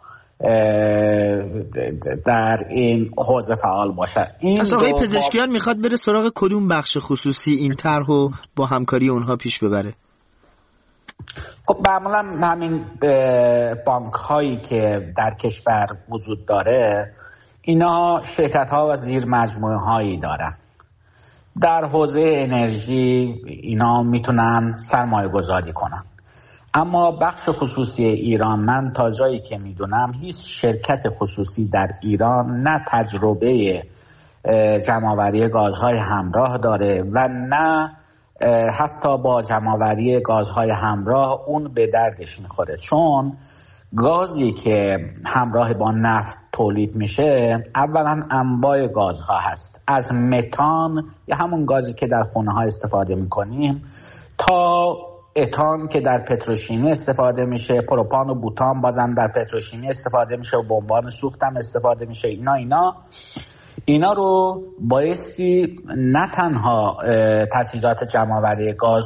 در این حوزه فعال باشه. اصلا آقای پزشکیان میخواد بره سراغ کدوم بخش خصوصی این طرحو با همکاری اونها پیش ببره؟ خب معمولا همین بانک هایی که در کشور وجود داره اینا شرکت ها و زیر مجموعه هایی دارن. در حوزه انرژی اینا میتونن سرمایه گذاری کنن، اما بخش خصوصی ایران من تا جایی که میدونم هیچ شرکت خصوصی در ایران نه تجربه جمع‌آوری گازهای همراه داره و نه حتی با جمع‌آوری گازهای همراه اون به دردش میخوره، چون گازی که همراه با نفت تولید میشه اولا انواع گازها هست. از متان یا همون گازی که در خونه ها استفاده میکنیم تا اتان که در پتروشیمی استفاده میشه، پروپان و بوتان بازم در پتروشیمی استفاده میشه و به عنوان سوخت هم استفاده میشه. اینا رو بایستی نه تنها تجهیزات جمع‌آوری گاز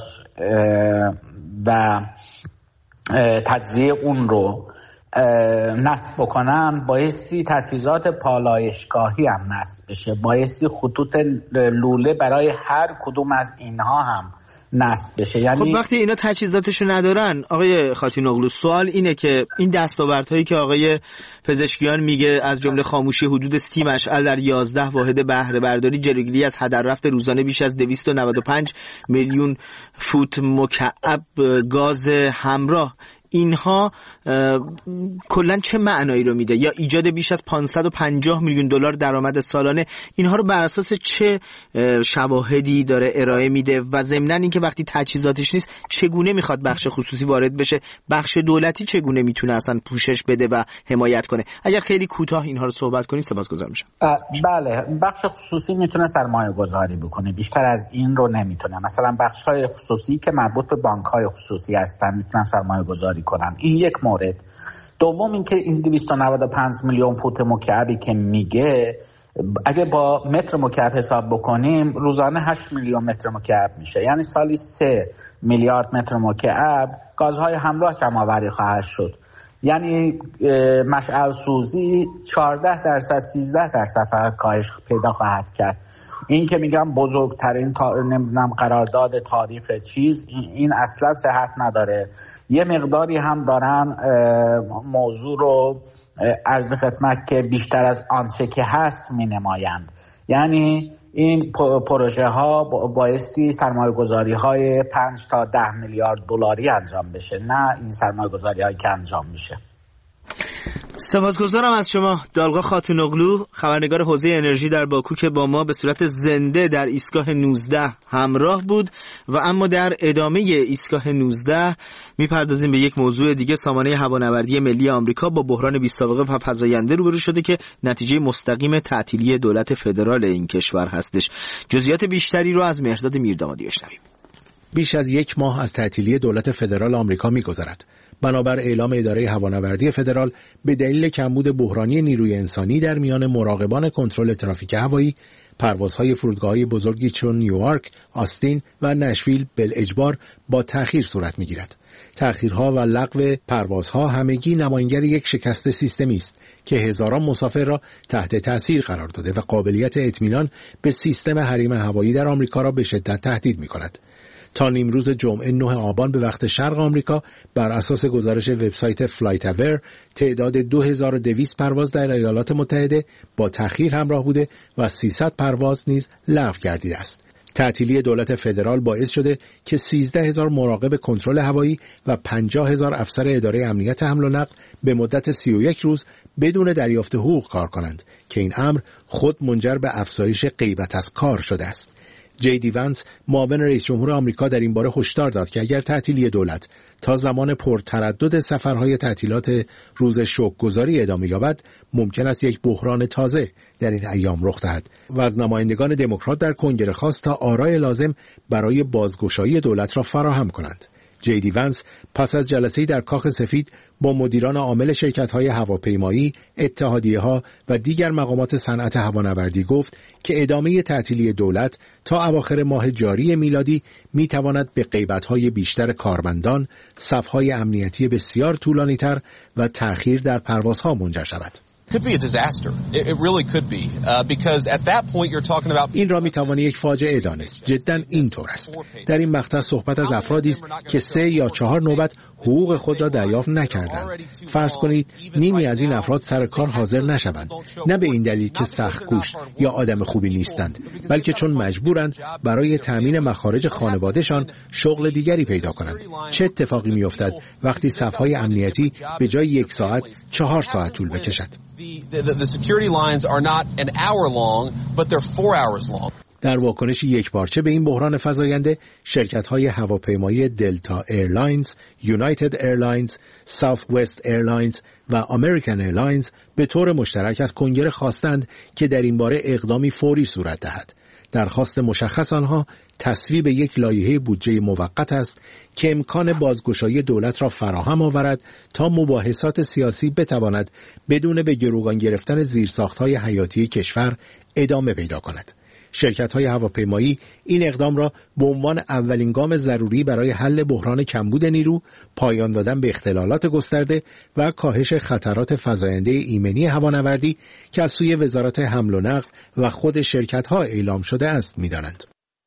و تجزیه اون رو نصب بکنن، بایستی تجهیزات پالایشگاهی هم نصب بشه، بایستی خطوط لوله برای هر کدوم از اینها هم نصب بشه. یعنی خب وقتی اینا تجهیزاتشو ندارن آقای خاتونوغلو، سوال اینه که این دستاوردهایی که آقای پزشکیان میگه از جمله خاموشی حدود 30 مشعل در 11 واحد بهره برداری، جلوگیری از هدر رفت روزانه بیش از 295 میلیون فوت مکعب گاز همراه، اینها کلا چه معنایی رو میده؟ یا ایجاد بیش از 550 میلیون دلار درآمد سالانه، اینها رو بر اساس چه شواهدی داره ارائه میده؟ و ضمناً اینکه وقتی تجهیزاتش نیست چگونه میخواد بخش خصوصی وارد بشه؟ بخش دولتی چگونه میتونه اصلا پوشش بده و حمایت کنه؟ اگر خیلی کوتاه اینها رو صحبت کنید سپاسگزار میشم. بله، بخش خصوصی میتونه سرمایه گذاری بکنه، بیشتر از این رو نمیتونه. مثلا بخش های خصوصی که مربوط به بانک های خصوصی هستن میتونن سرمایه گذاری کنن. این یک مورد. دوم اینکه این 295 میلیون فوت مکعبی که میگه اگه با متر مکعب حساب بکنیم روزانه 8 میلیون متر مکعب میشه، یعنی سالی 3 میلیارد متر مکعب گازهای همراه جمع‌آوری خواهد شد. یعنی مشعل سوزی 14% 13% کاهش پیدا خواهد کرد. این که میگم بزرگترین قرارداد تاریخ چیز، این اصلا صحت نداره. یه مقداری هم دارن موضوع رو عرض به خدمت که بیشتر از آنچه که هست می نمایند. یعنی این پروژه ها بایستی سرمایه گذاری های 5 تا 10 میلیارد دلاری انجام بشه، نه این سرمایه گذاری هایی که انجام میشه. سپاسگزارم از شما دالغا خاتونوغلو، خبرنگار حوزه انرژی در باکو که با ما به صورت زنده در ایستگاه 19 همراه بود. و اما در ادامه ایستگاه 19 میپردازیم به یک موضوع دیگه. سامانه هوانوردی ملی آمریکا با بحران بی‌سابقه و فزاینده روبرو شده که نتیجه مستقیم تعطیلی دولت فدرال این کشور هستش. جزئیات بیشتری رو از مهرداد میردامادی بشنویم. بیش از 1 ماه از تعطیلی دولت فدرال آمریکا می‌گذرد. بنابر اعلام اداره هوانوردی فدرال به دلیل کمبود بحرانی نیروی انسانی در میان مراقبان کنترل ترافیک هوایی، پروازهای فرودگاه‌های بزرگی چون نیویورک، آستین و نشویل بالاجبار با تأخیر صورت می‌گیرد. تأخیرها و لغو پروازها همگی نمایانگر یک شکست سیستمی است که هزاران مسافر را تحت تأثیر قرار داده و قابلیت اطمینان به سیستم حریم هوایی در آمریکا را به شدت تهدید می‌کند. تا نیمروز جمعه 9 آبان به وقت شرق آمریکا بر اساس گزارش وبسایت فلایت اویر تعداد 2200 پرواز در ایالات متحده با تأخیر همراه بوده و 300 پرواز نیز لغو گردیده است. تعطیلی دولت فدرال باعث شده که 13000 مراقب کنترل هوایی و 50000 افسر اداره امنیت حمل و نقل به مدت 31 روز بدون دریافت حقوق کار کنند که این امر خود منجر به افزایش غیبت از کار شده است. جی وانس معاون رئیس جمهور آمریکا در این باره هشدار داد که اگر تعطیلی دولت تا زمان پرتردد سفرهای تعطیلات روز شوک‌گذاری ادامه یابد ممکن است یک بحران تازه در این ایام رخ دهد و از نمایندگان دموکرات در کنگره خواست تا آرای لازم برای بازگشایی دولت را فراهم کنند. جی وانس پس از جلسه‌ای در کاخ سفید با مدیران عامل شرکت‌های هواپیمایی، اتحادیه‌ها و دیگر مقامات صنعت هوانوردی گفت که ادامه تعطیلی دولت تا اواخر ماه جاری میلادی می‌تواند به غیبت‌های بیشتر کارمندان، صف‌های امنیتی بسیار طولانی‌تر و تأخیر در پروازها منجر شود. این را میتوانی یک فاجعه دانست. جدا اینطور است. در این مقطع صحبت از افرادی است که 3 یا 4 نوبت حقوق خود را دریافت نکردند. فرض کنید نیمی از این افراد سر کار حاضر نشوند، نه به این دلیل که سخت‌کوش یا آدم خوبی نیستند، بلکه چون مجبورند برای تامین مخارج خانوادهشان شغل دیگری پیدا کنند. چه اتفاقی میافتد وقتی صف‌های امنیتی به جای 1 ساعت 4 ساعت طول بکشد؟ The security lines are not an hour long, but they're 4 hours long. در واکنش یکپارچه به این بحران فزاینده، شرکت‌های هواپیمایی دلتا ایرلاینز، یونایتد ایرلاینز، ساوت وست ایرلاینز و امریکن ایرلاینز به طور مشترک از کنگره خواستند که در این باره اقدامی فوری صورت دهد. درخواست مشخص آنها تصویب یک لایحه بودجه موقت است که امکان بازگشایی دولت را فراهم آورد تا مباحثات سیاسی بتواند بدون به گروگان گرفتن زیرساخت‌های حیاتی کشور ادامه پیدا کند. شرکت‌های هواپیمایی این اقدام را به عنوان اولین گام ضروری برای حل بحران کمبود نیرو، پایان دادن به اختلالات گسترده و کاهش خطرات فزاینده ایمنی هوانوردی که از سوی وزارت حمل و نقل و خود شرکت‌ها اعلام شده است می‌دانند.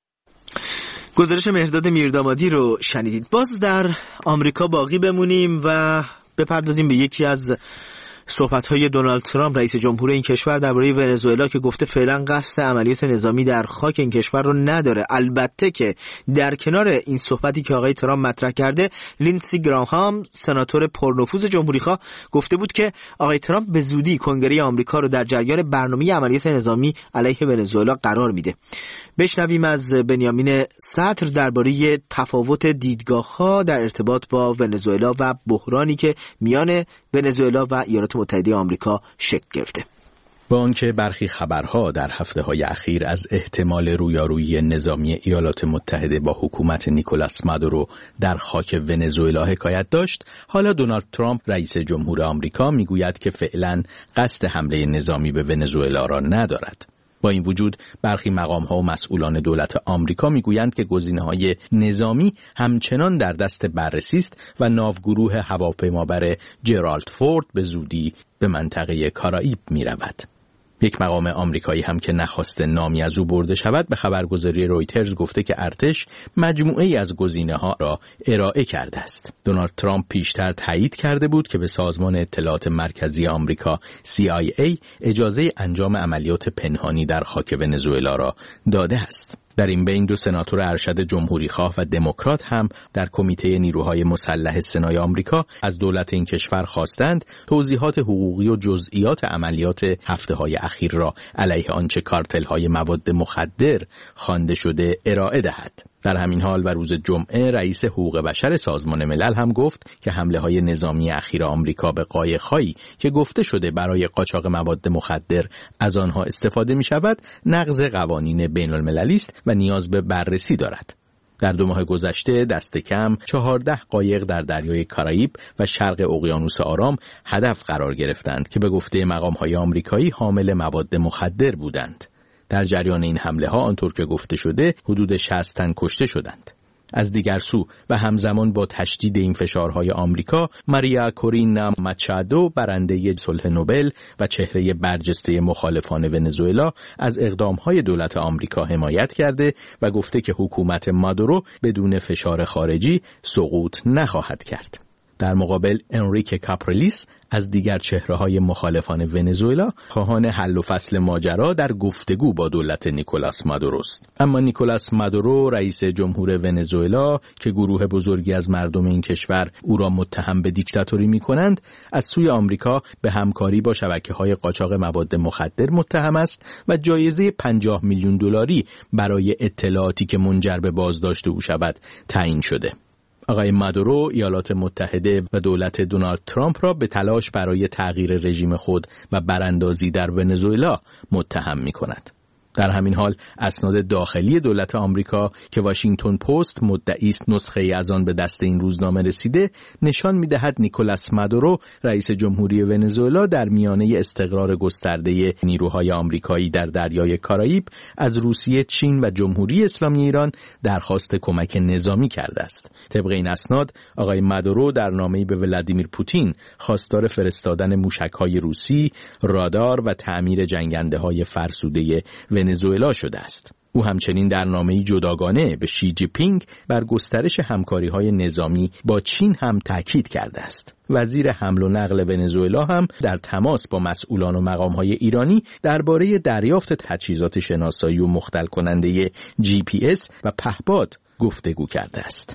گزارش مهرداد میردامادی رو شنیدید. باز در آمریکا باقی بمونیم و بپردازیم به یکی از صحبت‌های دونالد ترامپ رئیس جمهور این کشور درباره ونزوئلا که گفته فعلا قصد عملیات نظامی در خاک این کشور رو نداره. البته که در کنار این صحبتی که آقای ترامپ مطرح کرده، لیندسی گراهام سناتور پرنفوذ جمهوری‌خواه گفته بود که آقای ترامپ به زودی کنگره آمریکا رو در جریان برنامه عملیات نظامی علیه ونزوئلا قرار میده. بشنویم از بنیامین صدر درباره تفاوت دیدگاه‌ها در ارتباط با ونزوئلا و بحرانی که میان ونزوئلا و ایالات متحده آمریکا شکل گرفته. با آنکه برخی خبرها در هفته‌های اخیر از احتمال رویارویی نظامی ایالات متحده با حکومت نیکولاس مادورو در خاک ونزوئلا حکایت داشت، حالا دونالد ترامپ رئیس جمهور آمریکا میگوید که فعلاً قصد حمله نظامی به ونزوئلا را ندارد. با این وجود برخی مقام‌ها و مسئولان دولت آمریکا میگویند که گزینه‌های نظامی همچنان در دست بررسی است و ناوگروه هواپیمابر جرالد فورد به زودی به منطقه کارائیب می‌رود. یک مقام آمریکایی هم که نخواسته نامی از او برده شود به خبرگزاری رویترز گفته که ارتش مجموعه‌ای از گزینه‌ها را ارائه کرده است. دونالد ترامپ پیشتر تایید کرده بود که به سازمان اطلاعات مرکزی آمریکا CIA اجازه انجام عملیات پنهانی در خاک ونزوئلا را داده است. در این بین دو سناتور ارشد جمهوری‌خواه و دموکرات هم در کمیته نیروهای مسلح سنای آمریکا از دولت این کشور خواستند توضیحات حقوقی و جزئیات عملیات هفته‌های اخیر را علیه آنچه کارتل‌های مواد مخدر خوانده شده ارائه دهد. در همین حال و روز جمعه رئیس حقوق بشر سازمان ملل هم گفت که حمله‌های نظامی اخیر آمریکا به قایق‌هایی که گفته شده برای قاچاق مواد مخدر از آنها استفاده می‌شود نقض قوانین بین‌المللی است و نیاز به بررسی دارد. در 2 ماه گذشته دست کم 14 قایق در دریای کارائیب و شرق اقیانوس آرام هدف قرار گرفتند که به گفته مقام‌های آمریکایی حامل مواد مخدر بودند. در جریان این حمله ها آنطور که گفته شده حدود 60 تن کشته شدند. از دیگر سو و همزمان با تشدید این فشارهای آمریکا، ماریا کورینا ماچادو برنده صلح نوبل و چهره برجسته مخالفان ونزوئلا از اقدامهای دولت آمریکا حمایت کرده و گفته که حکومت مادورو بدون فشار خارجی سقوط نخواهد کرد. در مقابل انریکه کاپریلیس از دیگر چهره‌های مخالفان ونزوئلا خواهان حل و فصل ماجرا در گفتگو با دولت نیکولاس مادورو است. اما نیکولاس مادورو رئیس جمهور ونزوئلا که گروه بزرگی از مردم این کشور او را متهم به دیکتاتوری می‌کنند، از سوی آمریکا به همکاری با شبکه‌های قاچاق مواد مخدر متهم است و جایزه 50 میلیون دلاری برای اطلاعاتی که منجر به بازداشت او شود تعیین شده. آقای مادورو ایالات متحده و دولت دونالد ترامپ را به تلاش برای تغییر رژیم خود و براندازی در ونزوئلا متهم می‌کند. در همین حال اسناد داخلی دولت آمریکا که واشنگتن پست مدعی است نسخه‌ای از آن به دست این روزنامه رسیده نشان می‌دهد نیکولاس مادورو رئیس جمهوری ونزوئلا در میانه استقرار گسترده نیروهای آمریکایی در دریای کارائیب از روسیه، چین و جمهوری اسلامی ایران درخواست کمک نظامی کرده است. طبق این اسناد آقای مادورو در نامه‌ای به ولادیمیر پوتین خواستار فرستادن موشک‌های روسی، رادار و تعمیر جنگنده‌های فرسوده ونزوئلا شده است. او همچنین در نامه‌ای جداگانه به شی جی پینگ بر گسترش همکاری‌های نظامی با چین هم تاکید کرده است. وزیر حمل و نقل ونزوئلا هم در تماس با مسئولان و مقام‌های ایرانی درباره دریافت تجهیزات شناسایی و مختل کننده GPS و پهپاد گفتگو کرده است.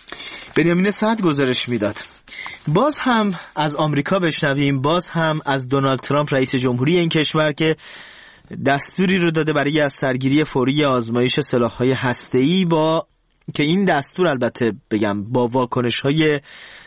بنیامین صدر گزارش میداد. باز هم از آمریکا بشنویم، باز هم از دونالد ترامپ رئیس جمهوری این کشور که دستوری رو داده برای از سرگیری فوری آزمایش سلاح‌های هسته‌ای، با که این دستور البته بگم با واکنش‌های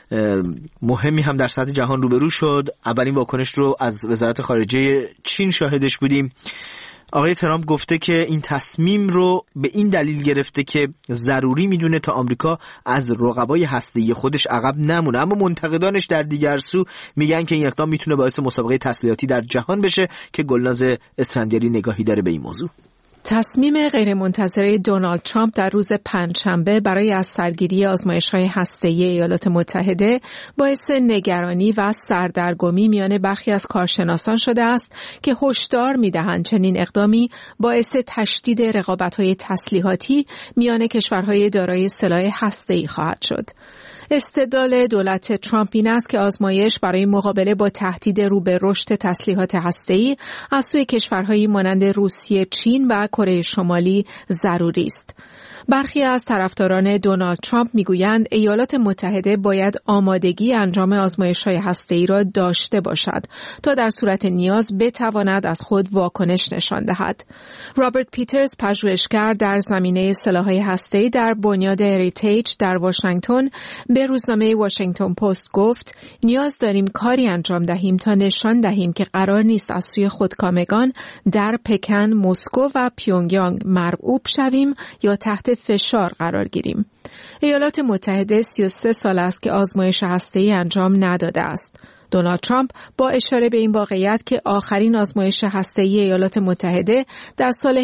مهمی هم در سطح جهان روبرو شد. اولین واکنش رو از وزارت خارجه چین شاهدش بودیم. آقای ترامپ گفته که این تصمیم رو به این دلیل گرفته که ضروری میدونه تا آمریکا از رقبای هسته‌ای خودش عقب نمونه، اما منتقدانش در دیگر سو میگن که این اقدام میتونه باعث مسابقه تسلیحاتی در جهان بشه. که گلناز اسفندیاری نگاهی داره به این موضوع. تصمیم غیرمنتظره دونالد ترامپ در روز پنجشنبه برای از سرگیری آزمایش‌های هسته‌ای ایالات متحده باعث نگرانی و سردرگمی میان برخی از کارشناسان شده است که هشدار می‌دهند چنین اقدامی باعث تشدید رقابت‌های تسلیحاتی میان کشورهای دارای سلاح هسته‌ای خواهد شد. استدلال دولت ترامپ این است که آزمایش برای مقابله با تهدید رو به رشد تسلیحات هسته‌ای از سوی کشورهایی مانند روسیه، چین و کره شمالی ضروری است. برخی از طرفداران دونالد ترامپ میگویند ایالات متحده باید آمادگی انجام آزمایش‌های هسته‌ای را داشته باشد تا در صورت نیاز بتواند از خود واکنش نشان دهد. رابرت پیترز، پژوهشگر در زمینه سلاح‌های هسته‌ای در بنیاد هریتیج در واشنگتن، به روزنامه واشنگتن پست گفت: نیاز داریم کاری انجام دهیم تا نشان دهیم که قرار نیست از سوی خودکامگان در پکن، مسکو و پیونگیانگ مرعوب شویم یا تحت فشار قرار گیریم. ایالات متحده 33 سال است که آزمایش هسته‌ای انجام نداده است. دونالد ترامپ با اشاره به این واقعیت که آخرین آزمایش هسته‌ای ایالات متحده در سال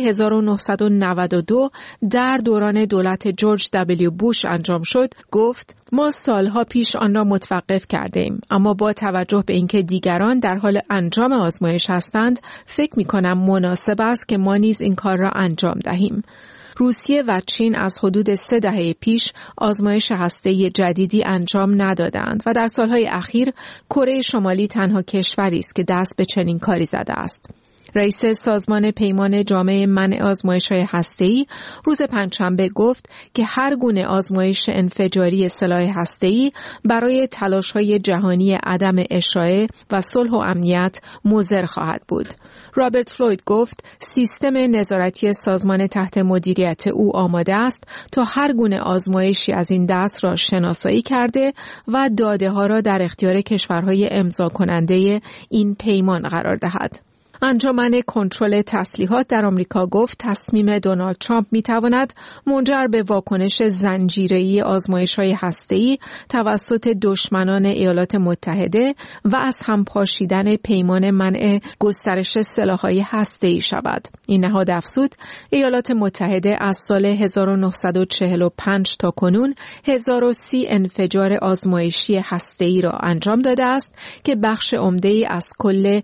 1992 در دوران دولت جورج دبلیو بوش انجام شد، گفت: ما سالها پیش آن را متوقف کردیم، اما با توجه به اینکه دیگران در حال انجام آزمایش هستند، فکر می‌کنم مناسب است که ما نیز این کار را انجام دهیم. روسیه و چین از حدود 3 دهه پیش آزمایش هسته‌ای جدیدی انجام ندادند و در سالهای اخیر کره شمالی تنها کشوری است که دست به چنین کاری زده است. رئیس سازمان پیمان جامع منع آزمایش‌های هسته‌ای روز پنجشنبه گفت که هر گونه آزمایش انفجاری سلاح هسته‌ای برای تلاش‌های جهانی عدم اشاعه و صلح و امنیت مضر خواهد بود. رابرت فلوید گفت سیستم نظارتی سازمان تحت مدیریت او آماده است تا هر گونه آزمایشی از این دست را شناسایی کرده و داده‌ها را در اختیار کشورهای امضا کننده این پیمان قرار دهد. انجمن کنترل تسلیحات در آمریکا گفت تصمیم دونالد ترامپ می‌تواند منجر به واکنش زنجیره‌ای آزمایش‌های هسته‌ای توسط دشمنان ایالات متحده و از هم پاشیدن پیمان منع گسترش سلاح‌های هسته‌ای شود. این نهاد افزود ایالات متحده از سال 1945 تا کنون 1030 انفجار آزمایشی هسته‌ای را انجام داده است که بخش عمده‌ای از کل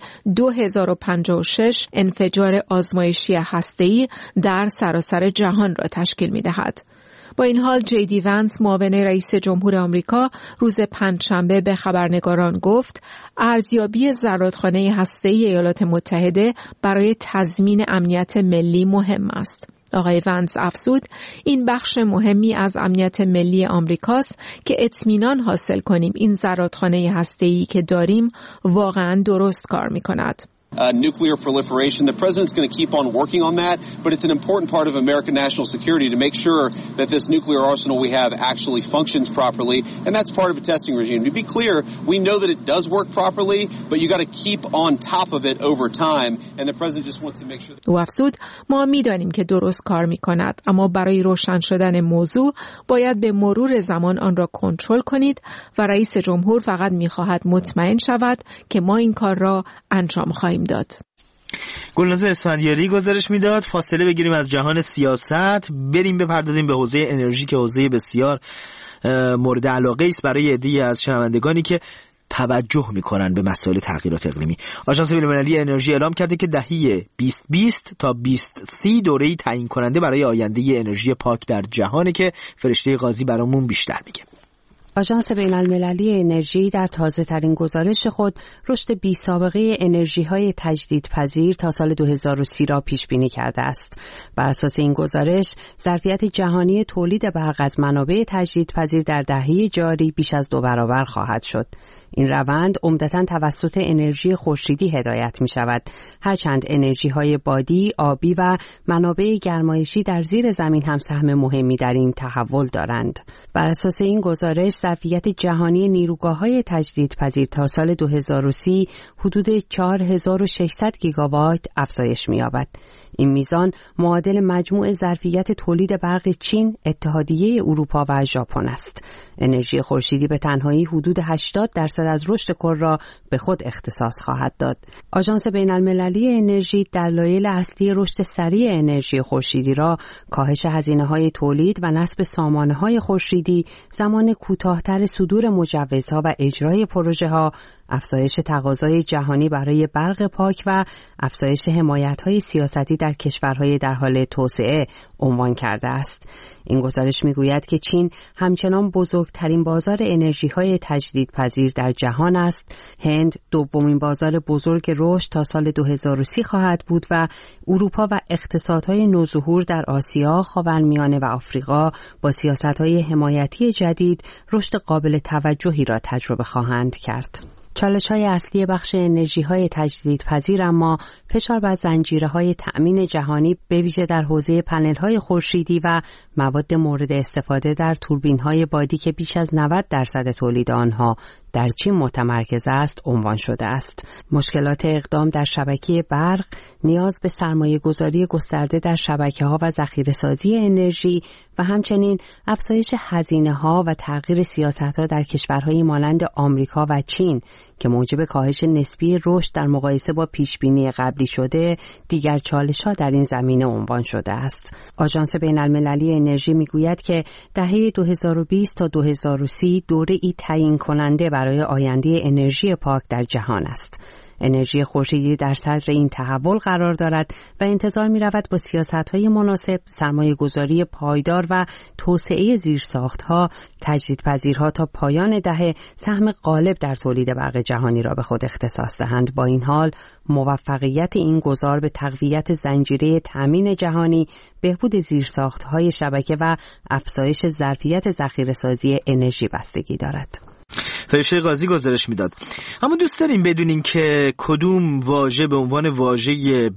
2056 انفجار آزمایشی هسته‌ای در سراسر جهان را تشکیل می‌دهد. با این حال JD Vance، معاون رئیس جمهور آمریکا، روز پنجشنبه به خبرنگاران گفت ارزیابی زرادخانه هسته‌ای ایالات متحده برای تضمین امنیت ملی مهم است. آقای ونس افزود این بخش مهمی از امنیت ملی آمریکاست که اطمینان حاصل کنیم این زرادخانه هسته‌ای که داریم واقعاً درست کار می‌کند. Nuclear proliferation. The president's going to keep on working on that, but it's an important part of American national security to make sure that this nuclear arsenal we have actually functions properly, and that's part of a testing regime. To be clear, we know that it does work properly, but you got to keep on top of it over time, and the president just wants to make sure. او افزود ما می‌دانیم که درست کار می‌کند، اما برای روشن شدن موضوع باید به مرور زمان آن را کنترل کنید و رئیس جمهور فقط می‌خواهد مطمئن شود که ما این کار را انجام خواهیم داد. گلناز اسفندیاری گزارش میداد. فاصله بگیریم از جهان سیاست، بریم بپردازیم به حوزه انرژی که حوزه بسیار مورد علاقه است برای عده‌ای از شنوندگانی که توجه میکنن به مسائل تغییرات اقلیمی. آژانس بین‌المللی انرژی اعلام کرده که دهه 2020 تا 2030 دوره‌ای تعیین کننده برای آینده انرژی پاک در جهانه که فرشته قاضی برامون بیشتر میگه. آژانس بین‌المللی انرژی در تازه‌ترین گزارش خود رشد بی‌سابقه انرژی‌های تجدیدپذیر تا سال 2030 را پیش‌بینی کرده است. بر اساس این گزارش، ظرفیت جهانی تولید برق از منابع تجدیدپذیر در دهه جاری بیش از 2 برابر خواهد شد. این روند عمدتاً توسط انرژی خورشیدی هدایت می‌شود، هرچند انرژی‌های بادی، آبی و منابع گرمایشی در زیر زمین هم سهم مهمی در این تحول دارند. بر اساس این گزارش، ظرفیت جهانی نیروگاه‌های تجدیدپذیر تا سال 2030 حدود 4600 گیگاوات افزایش می‌یابد. این میزان معادل مجموع ظرفیت تولید برق چین، اتحادیه اروپا و ژاپن است. انرژی خورشیدی به تنهایی حدود 80% از رشد کل را به خود اختصاص خواهد داد. آژانس بین‌المللی انرژی دلایل اصلی رشد سریع انرژی خورشیدی را کاهش هزینه‌های تولید و نصب سامانه‌های خورشیدی، زمان کوتاه‌تر صدور مجوزها و اجرای پروژه‌ها، افزایش تقاضای جهانی برای برق پاک و افزایش حمایت‌های سیاستی در کشورهای در حال توسعه عنوان کرده است. این گزارش می‌گوید که چین همچنان بزرگترین بازار انرژی‌های تجدیدپذیر در جهان است. هند دومین بازار بزرگ رشد تا سال 2030 خواهد بود و اروپا و اقتصادهای نوظهور در آسیا، خاورمیانه و آفریقا با سیاست‌های حمایتی جدید رشد قابل توجهی را تجربه خواهند کرد. چالش‌های اصلی بخش انرژی‌های تجدیدپذیر اما فشار بر زنجیره‌های تأمین جهانی به ویژه در حوزه پنل‌های خورشیدی و مواد مورد استفاده در توربین‌های بادی که بیش از 90% تولید آنها در چین متمرکز است عنوان شده است. مشکلات اقدام در شبکه برق، نیاز به سرمایه‌گذاری گسترده در شبکه‌ها و ذخیره‌سازی انرژی و همچنین افزایش هزینه‌ها و تغییر سیاست‌ها در کشورهای مانند آمریکا و چین که موجب کاهش نسبی رشد در مقایسه با پیشبینی قبلی شده، دیگر چالش‌ها در این زمینه عنوان شده است. آژانس بین‌المللی انرژی می‌گوید که دهه 2020 تا 2030 دوره‌ای تعیین کننده برای آینده انرژی پاک در جهان است. انرژی خورشیدی در صدر این تحول قرار دارد و انتظار می‌رود با سیاست‌های مناسب، سرمایه‌گذاری پایدار و توسعه زیرساخت‌ها، تجدیدپذیرها تا پایان دهه سهم غالب در تولید برق جهانی را به خود اختصاص دهند. با این حال، موفقیت این گذار به تقویت زنجیره تأمین جهانی، بهبود زیرساخت‌های شبکه و افزایش ظرفیت ذخیره‌سازی انرژی بستگی دارد. فرشته قاضی گزارش میداد. اما دوست داریم بدونین که کدوم واژه به عنوان واژه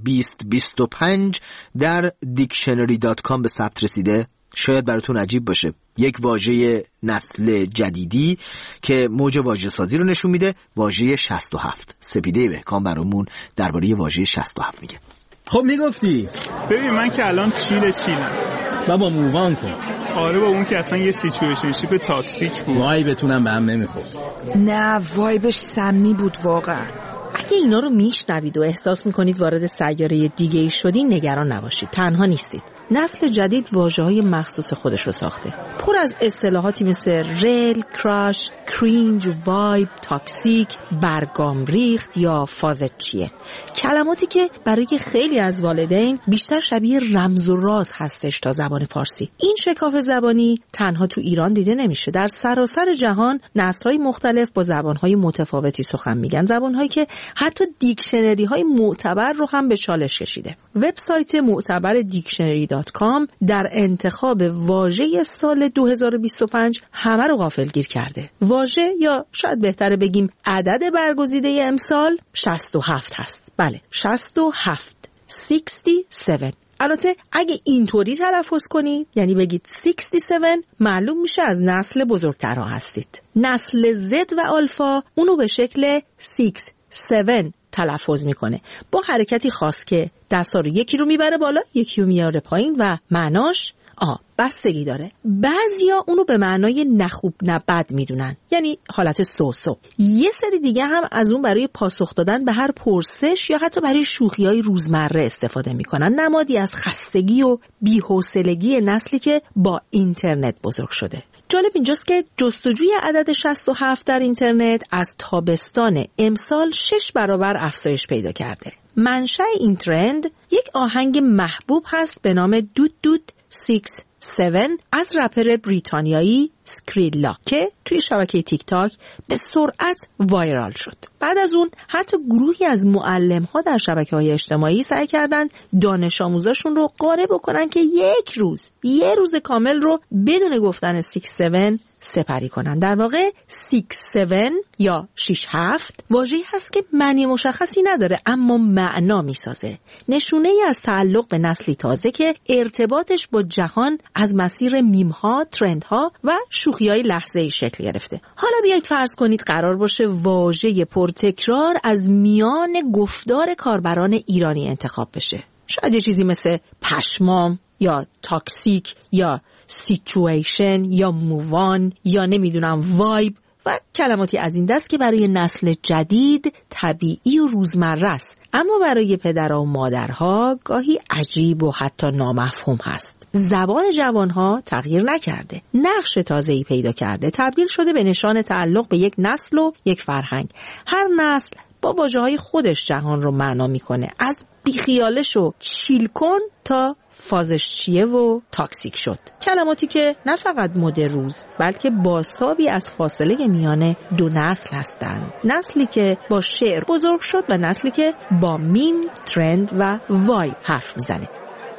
2025 در دیکشنری.com به ثبت رسیده؟ شاید براتون عجیب باشه. یک واژه نسل جدیدی که موج واژه سازی رو نشون میده، واژه 67. سپیده بهکام برامون درباره واژه 67 میگه. خب میگفتی ببین من که الان چیلم بابا مووان کن. آره با اون که اصلا یه سیچویشنشیپ تاکسیک بود. وایبتونم به هم نمیخورد. نه وایبش سمی بود واقعا. اگه اینا رو میشنوید و احساس میکنید وارد سیاره دیگه‌ای شدین، نگران نباشید، تنها نیستید. نسل جدید واژه‌های مخصوص خودش رو ساخته، پر از اصطلاحاتی مثل ریل، کراش، کرینج، وایب، تاکسیک، برگام ریخت یا فازت چیه. کلماتی که برای خیلی از والدین بیشتر شبیه رمز و راز هستش تا زبان فارسی. این شکاف زبانی تنها تو ایران دیده نمیشه. در سراسر جهان نسل‌های مختلف با زبان‌های متفاوتی سخن میگن، زبان‌هایی که حتی دیکشنری‌های معتبر رو هم به چالش کشیده. وبسایت معتبر دیکشنری.com در انتخاب واژه سال 2025 همه رو غافلگیر کرده. واژه یا شاید بهتره بگیم عدد برگزیده امسال 67 هست. بله 67. 67. البته اگه اینطوری تلفظ کنید، یعنی بگید 67، معلوم میشه از نسل بزرگترها هستید. نسل زد و آلفا اونو به شکل 67 تلفظ میکنه با حرکتی خاص که دستا رو یکی رو میبره بالا یکی رو میاره پایین و معناش بستگی داره. بعضیا اونو به معنای نه خوب نه بد میدونن، یعنی حالت سوسو. یه سری دیگه هم از اون برای پاسخ دادن به هر پرسش یا حتی برای شوخی‌های روزمره استفاده میکنن، نمادی از خستگی و بی‌حوصلگی نسلی که با اینترنت بزرگ شده. جالب اینجاست که جستجوی عدد 67 در اینترنت از تابستان امسال 6 برابر افزایش پیدا کرده. منشأ این ترند یک آهنگ محبوب هست به نام دود دود 67 از رپر بریتانیایی سکریلا که توی شبکه تیک تاک به سرعت وایرال شد. بعد از اون حتی گروهی از معلم‌ها در شبکه‌های اجتماعی سعی کردن دانش آموزاشون رو قانع بکنن که یه روز کامل رو بدون گفتن 6-7 سپری کنن. در واقع 6-7 یا 6-7 واژه‌ای هست که معنی مشخصی نداره اما معنا میسازه. نشونه ای از تعلق به نسلی تازه که ارتباطش با جهان از مسیر میم‌ها، ترندها و شوخی‌های لحظه‌ای شکل گرفته. حالا بیایید فرض کنید قرار باشه واژه پرتکرار از میان گفتار کاربران ایرانی انتخاب بشه. شاید یه چیزی مثل پشمام یا تاکسیک یا سیچویشن یا مووان یا نمیدونم وایب و کلماتی از این دست که برای نسل جدید طبیعی و روزمره است، اما برای پدرها و مادرها گاهی عجیب و حتی نامفهوم هست. زبان جوانها تغییر نکرده، نقش تازه‌ای پیدا کرده، تبدیل شده به نشان تعلق به یک نسل و یک فرهنگ. هر نسل با واژه‌های خودش جهان رو معنا میکنه، از بیخیالش و چیل کن تا فازش چیه و تاکسیک شد. کلماتی که نه فقط مد روز بلکه بازتابی از فاصله میان دو نسل هستند. نسلی که با شعر بزرگ شد و نسلی که با میم، ترند و وایب حرف میزنه.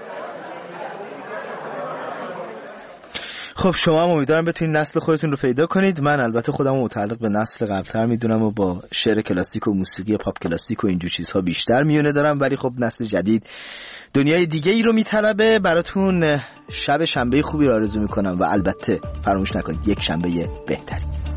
خب شما هم امیدوارم بتونید نسل خودتون رو پیدا کنید. من البته خودم رو متعلق به نسل قبل‌تر میدونم و با شعر کلاسیک و موسیقی پاپ کلاسیک و اینجور چیزها بیشتر میونه دارم، ولی خب نسل جدید دنیای دیگه ای رو میطلبه. براتون شب شنبه خوبی رو آرزو میکنم و البته فراموش نکنید یک شنبه بهتری.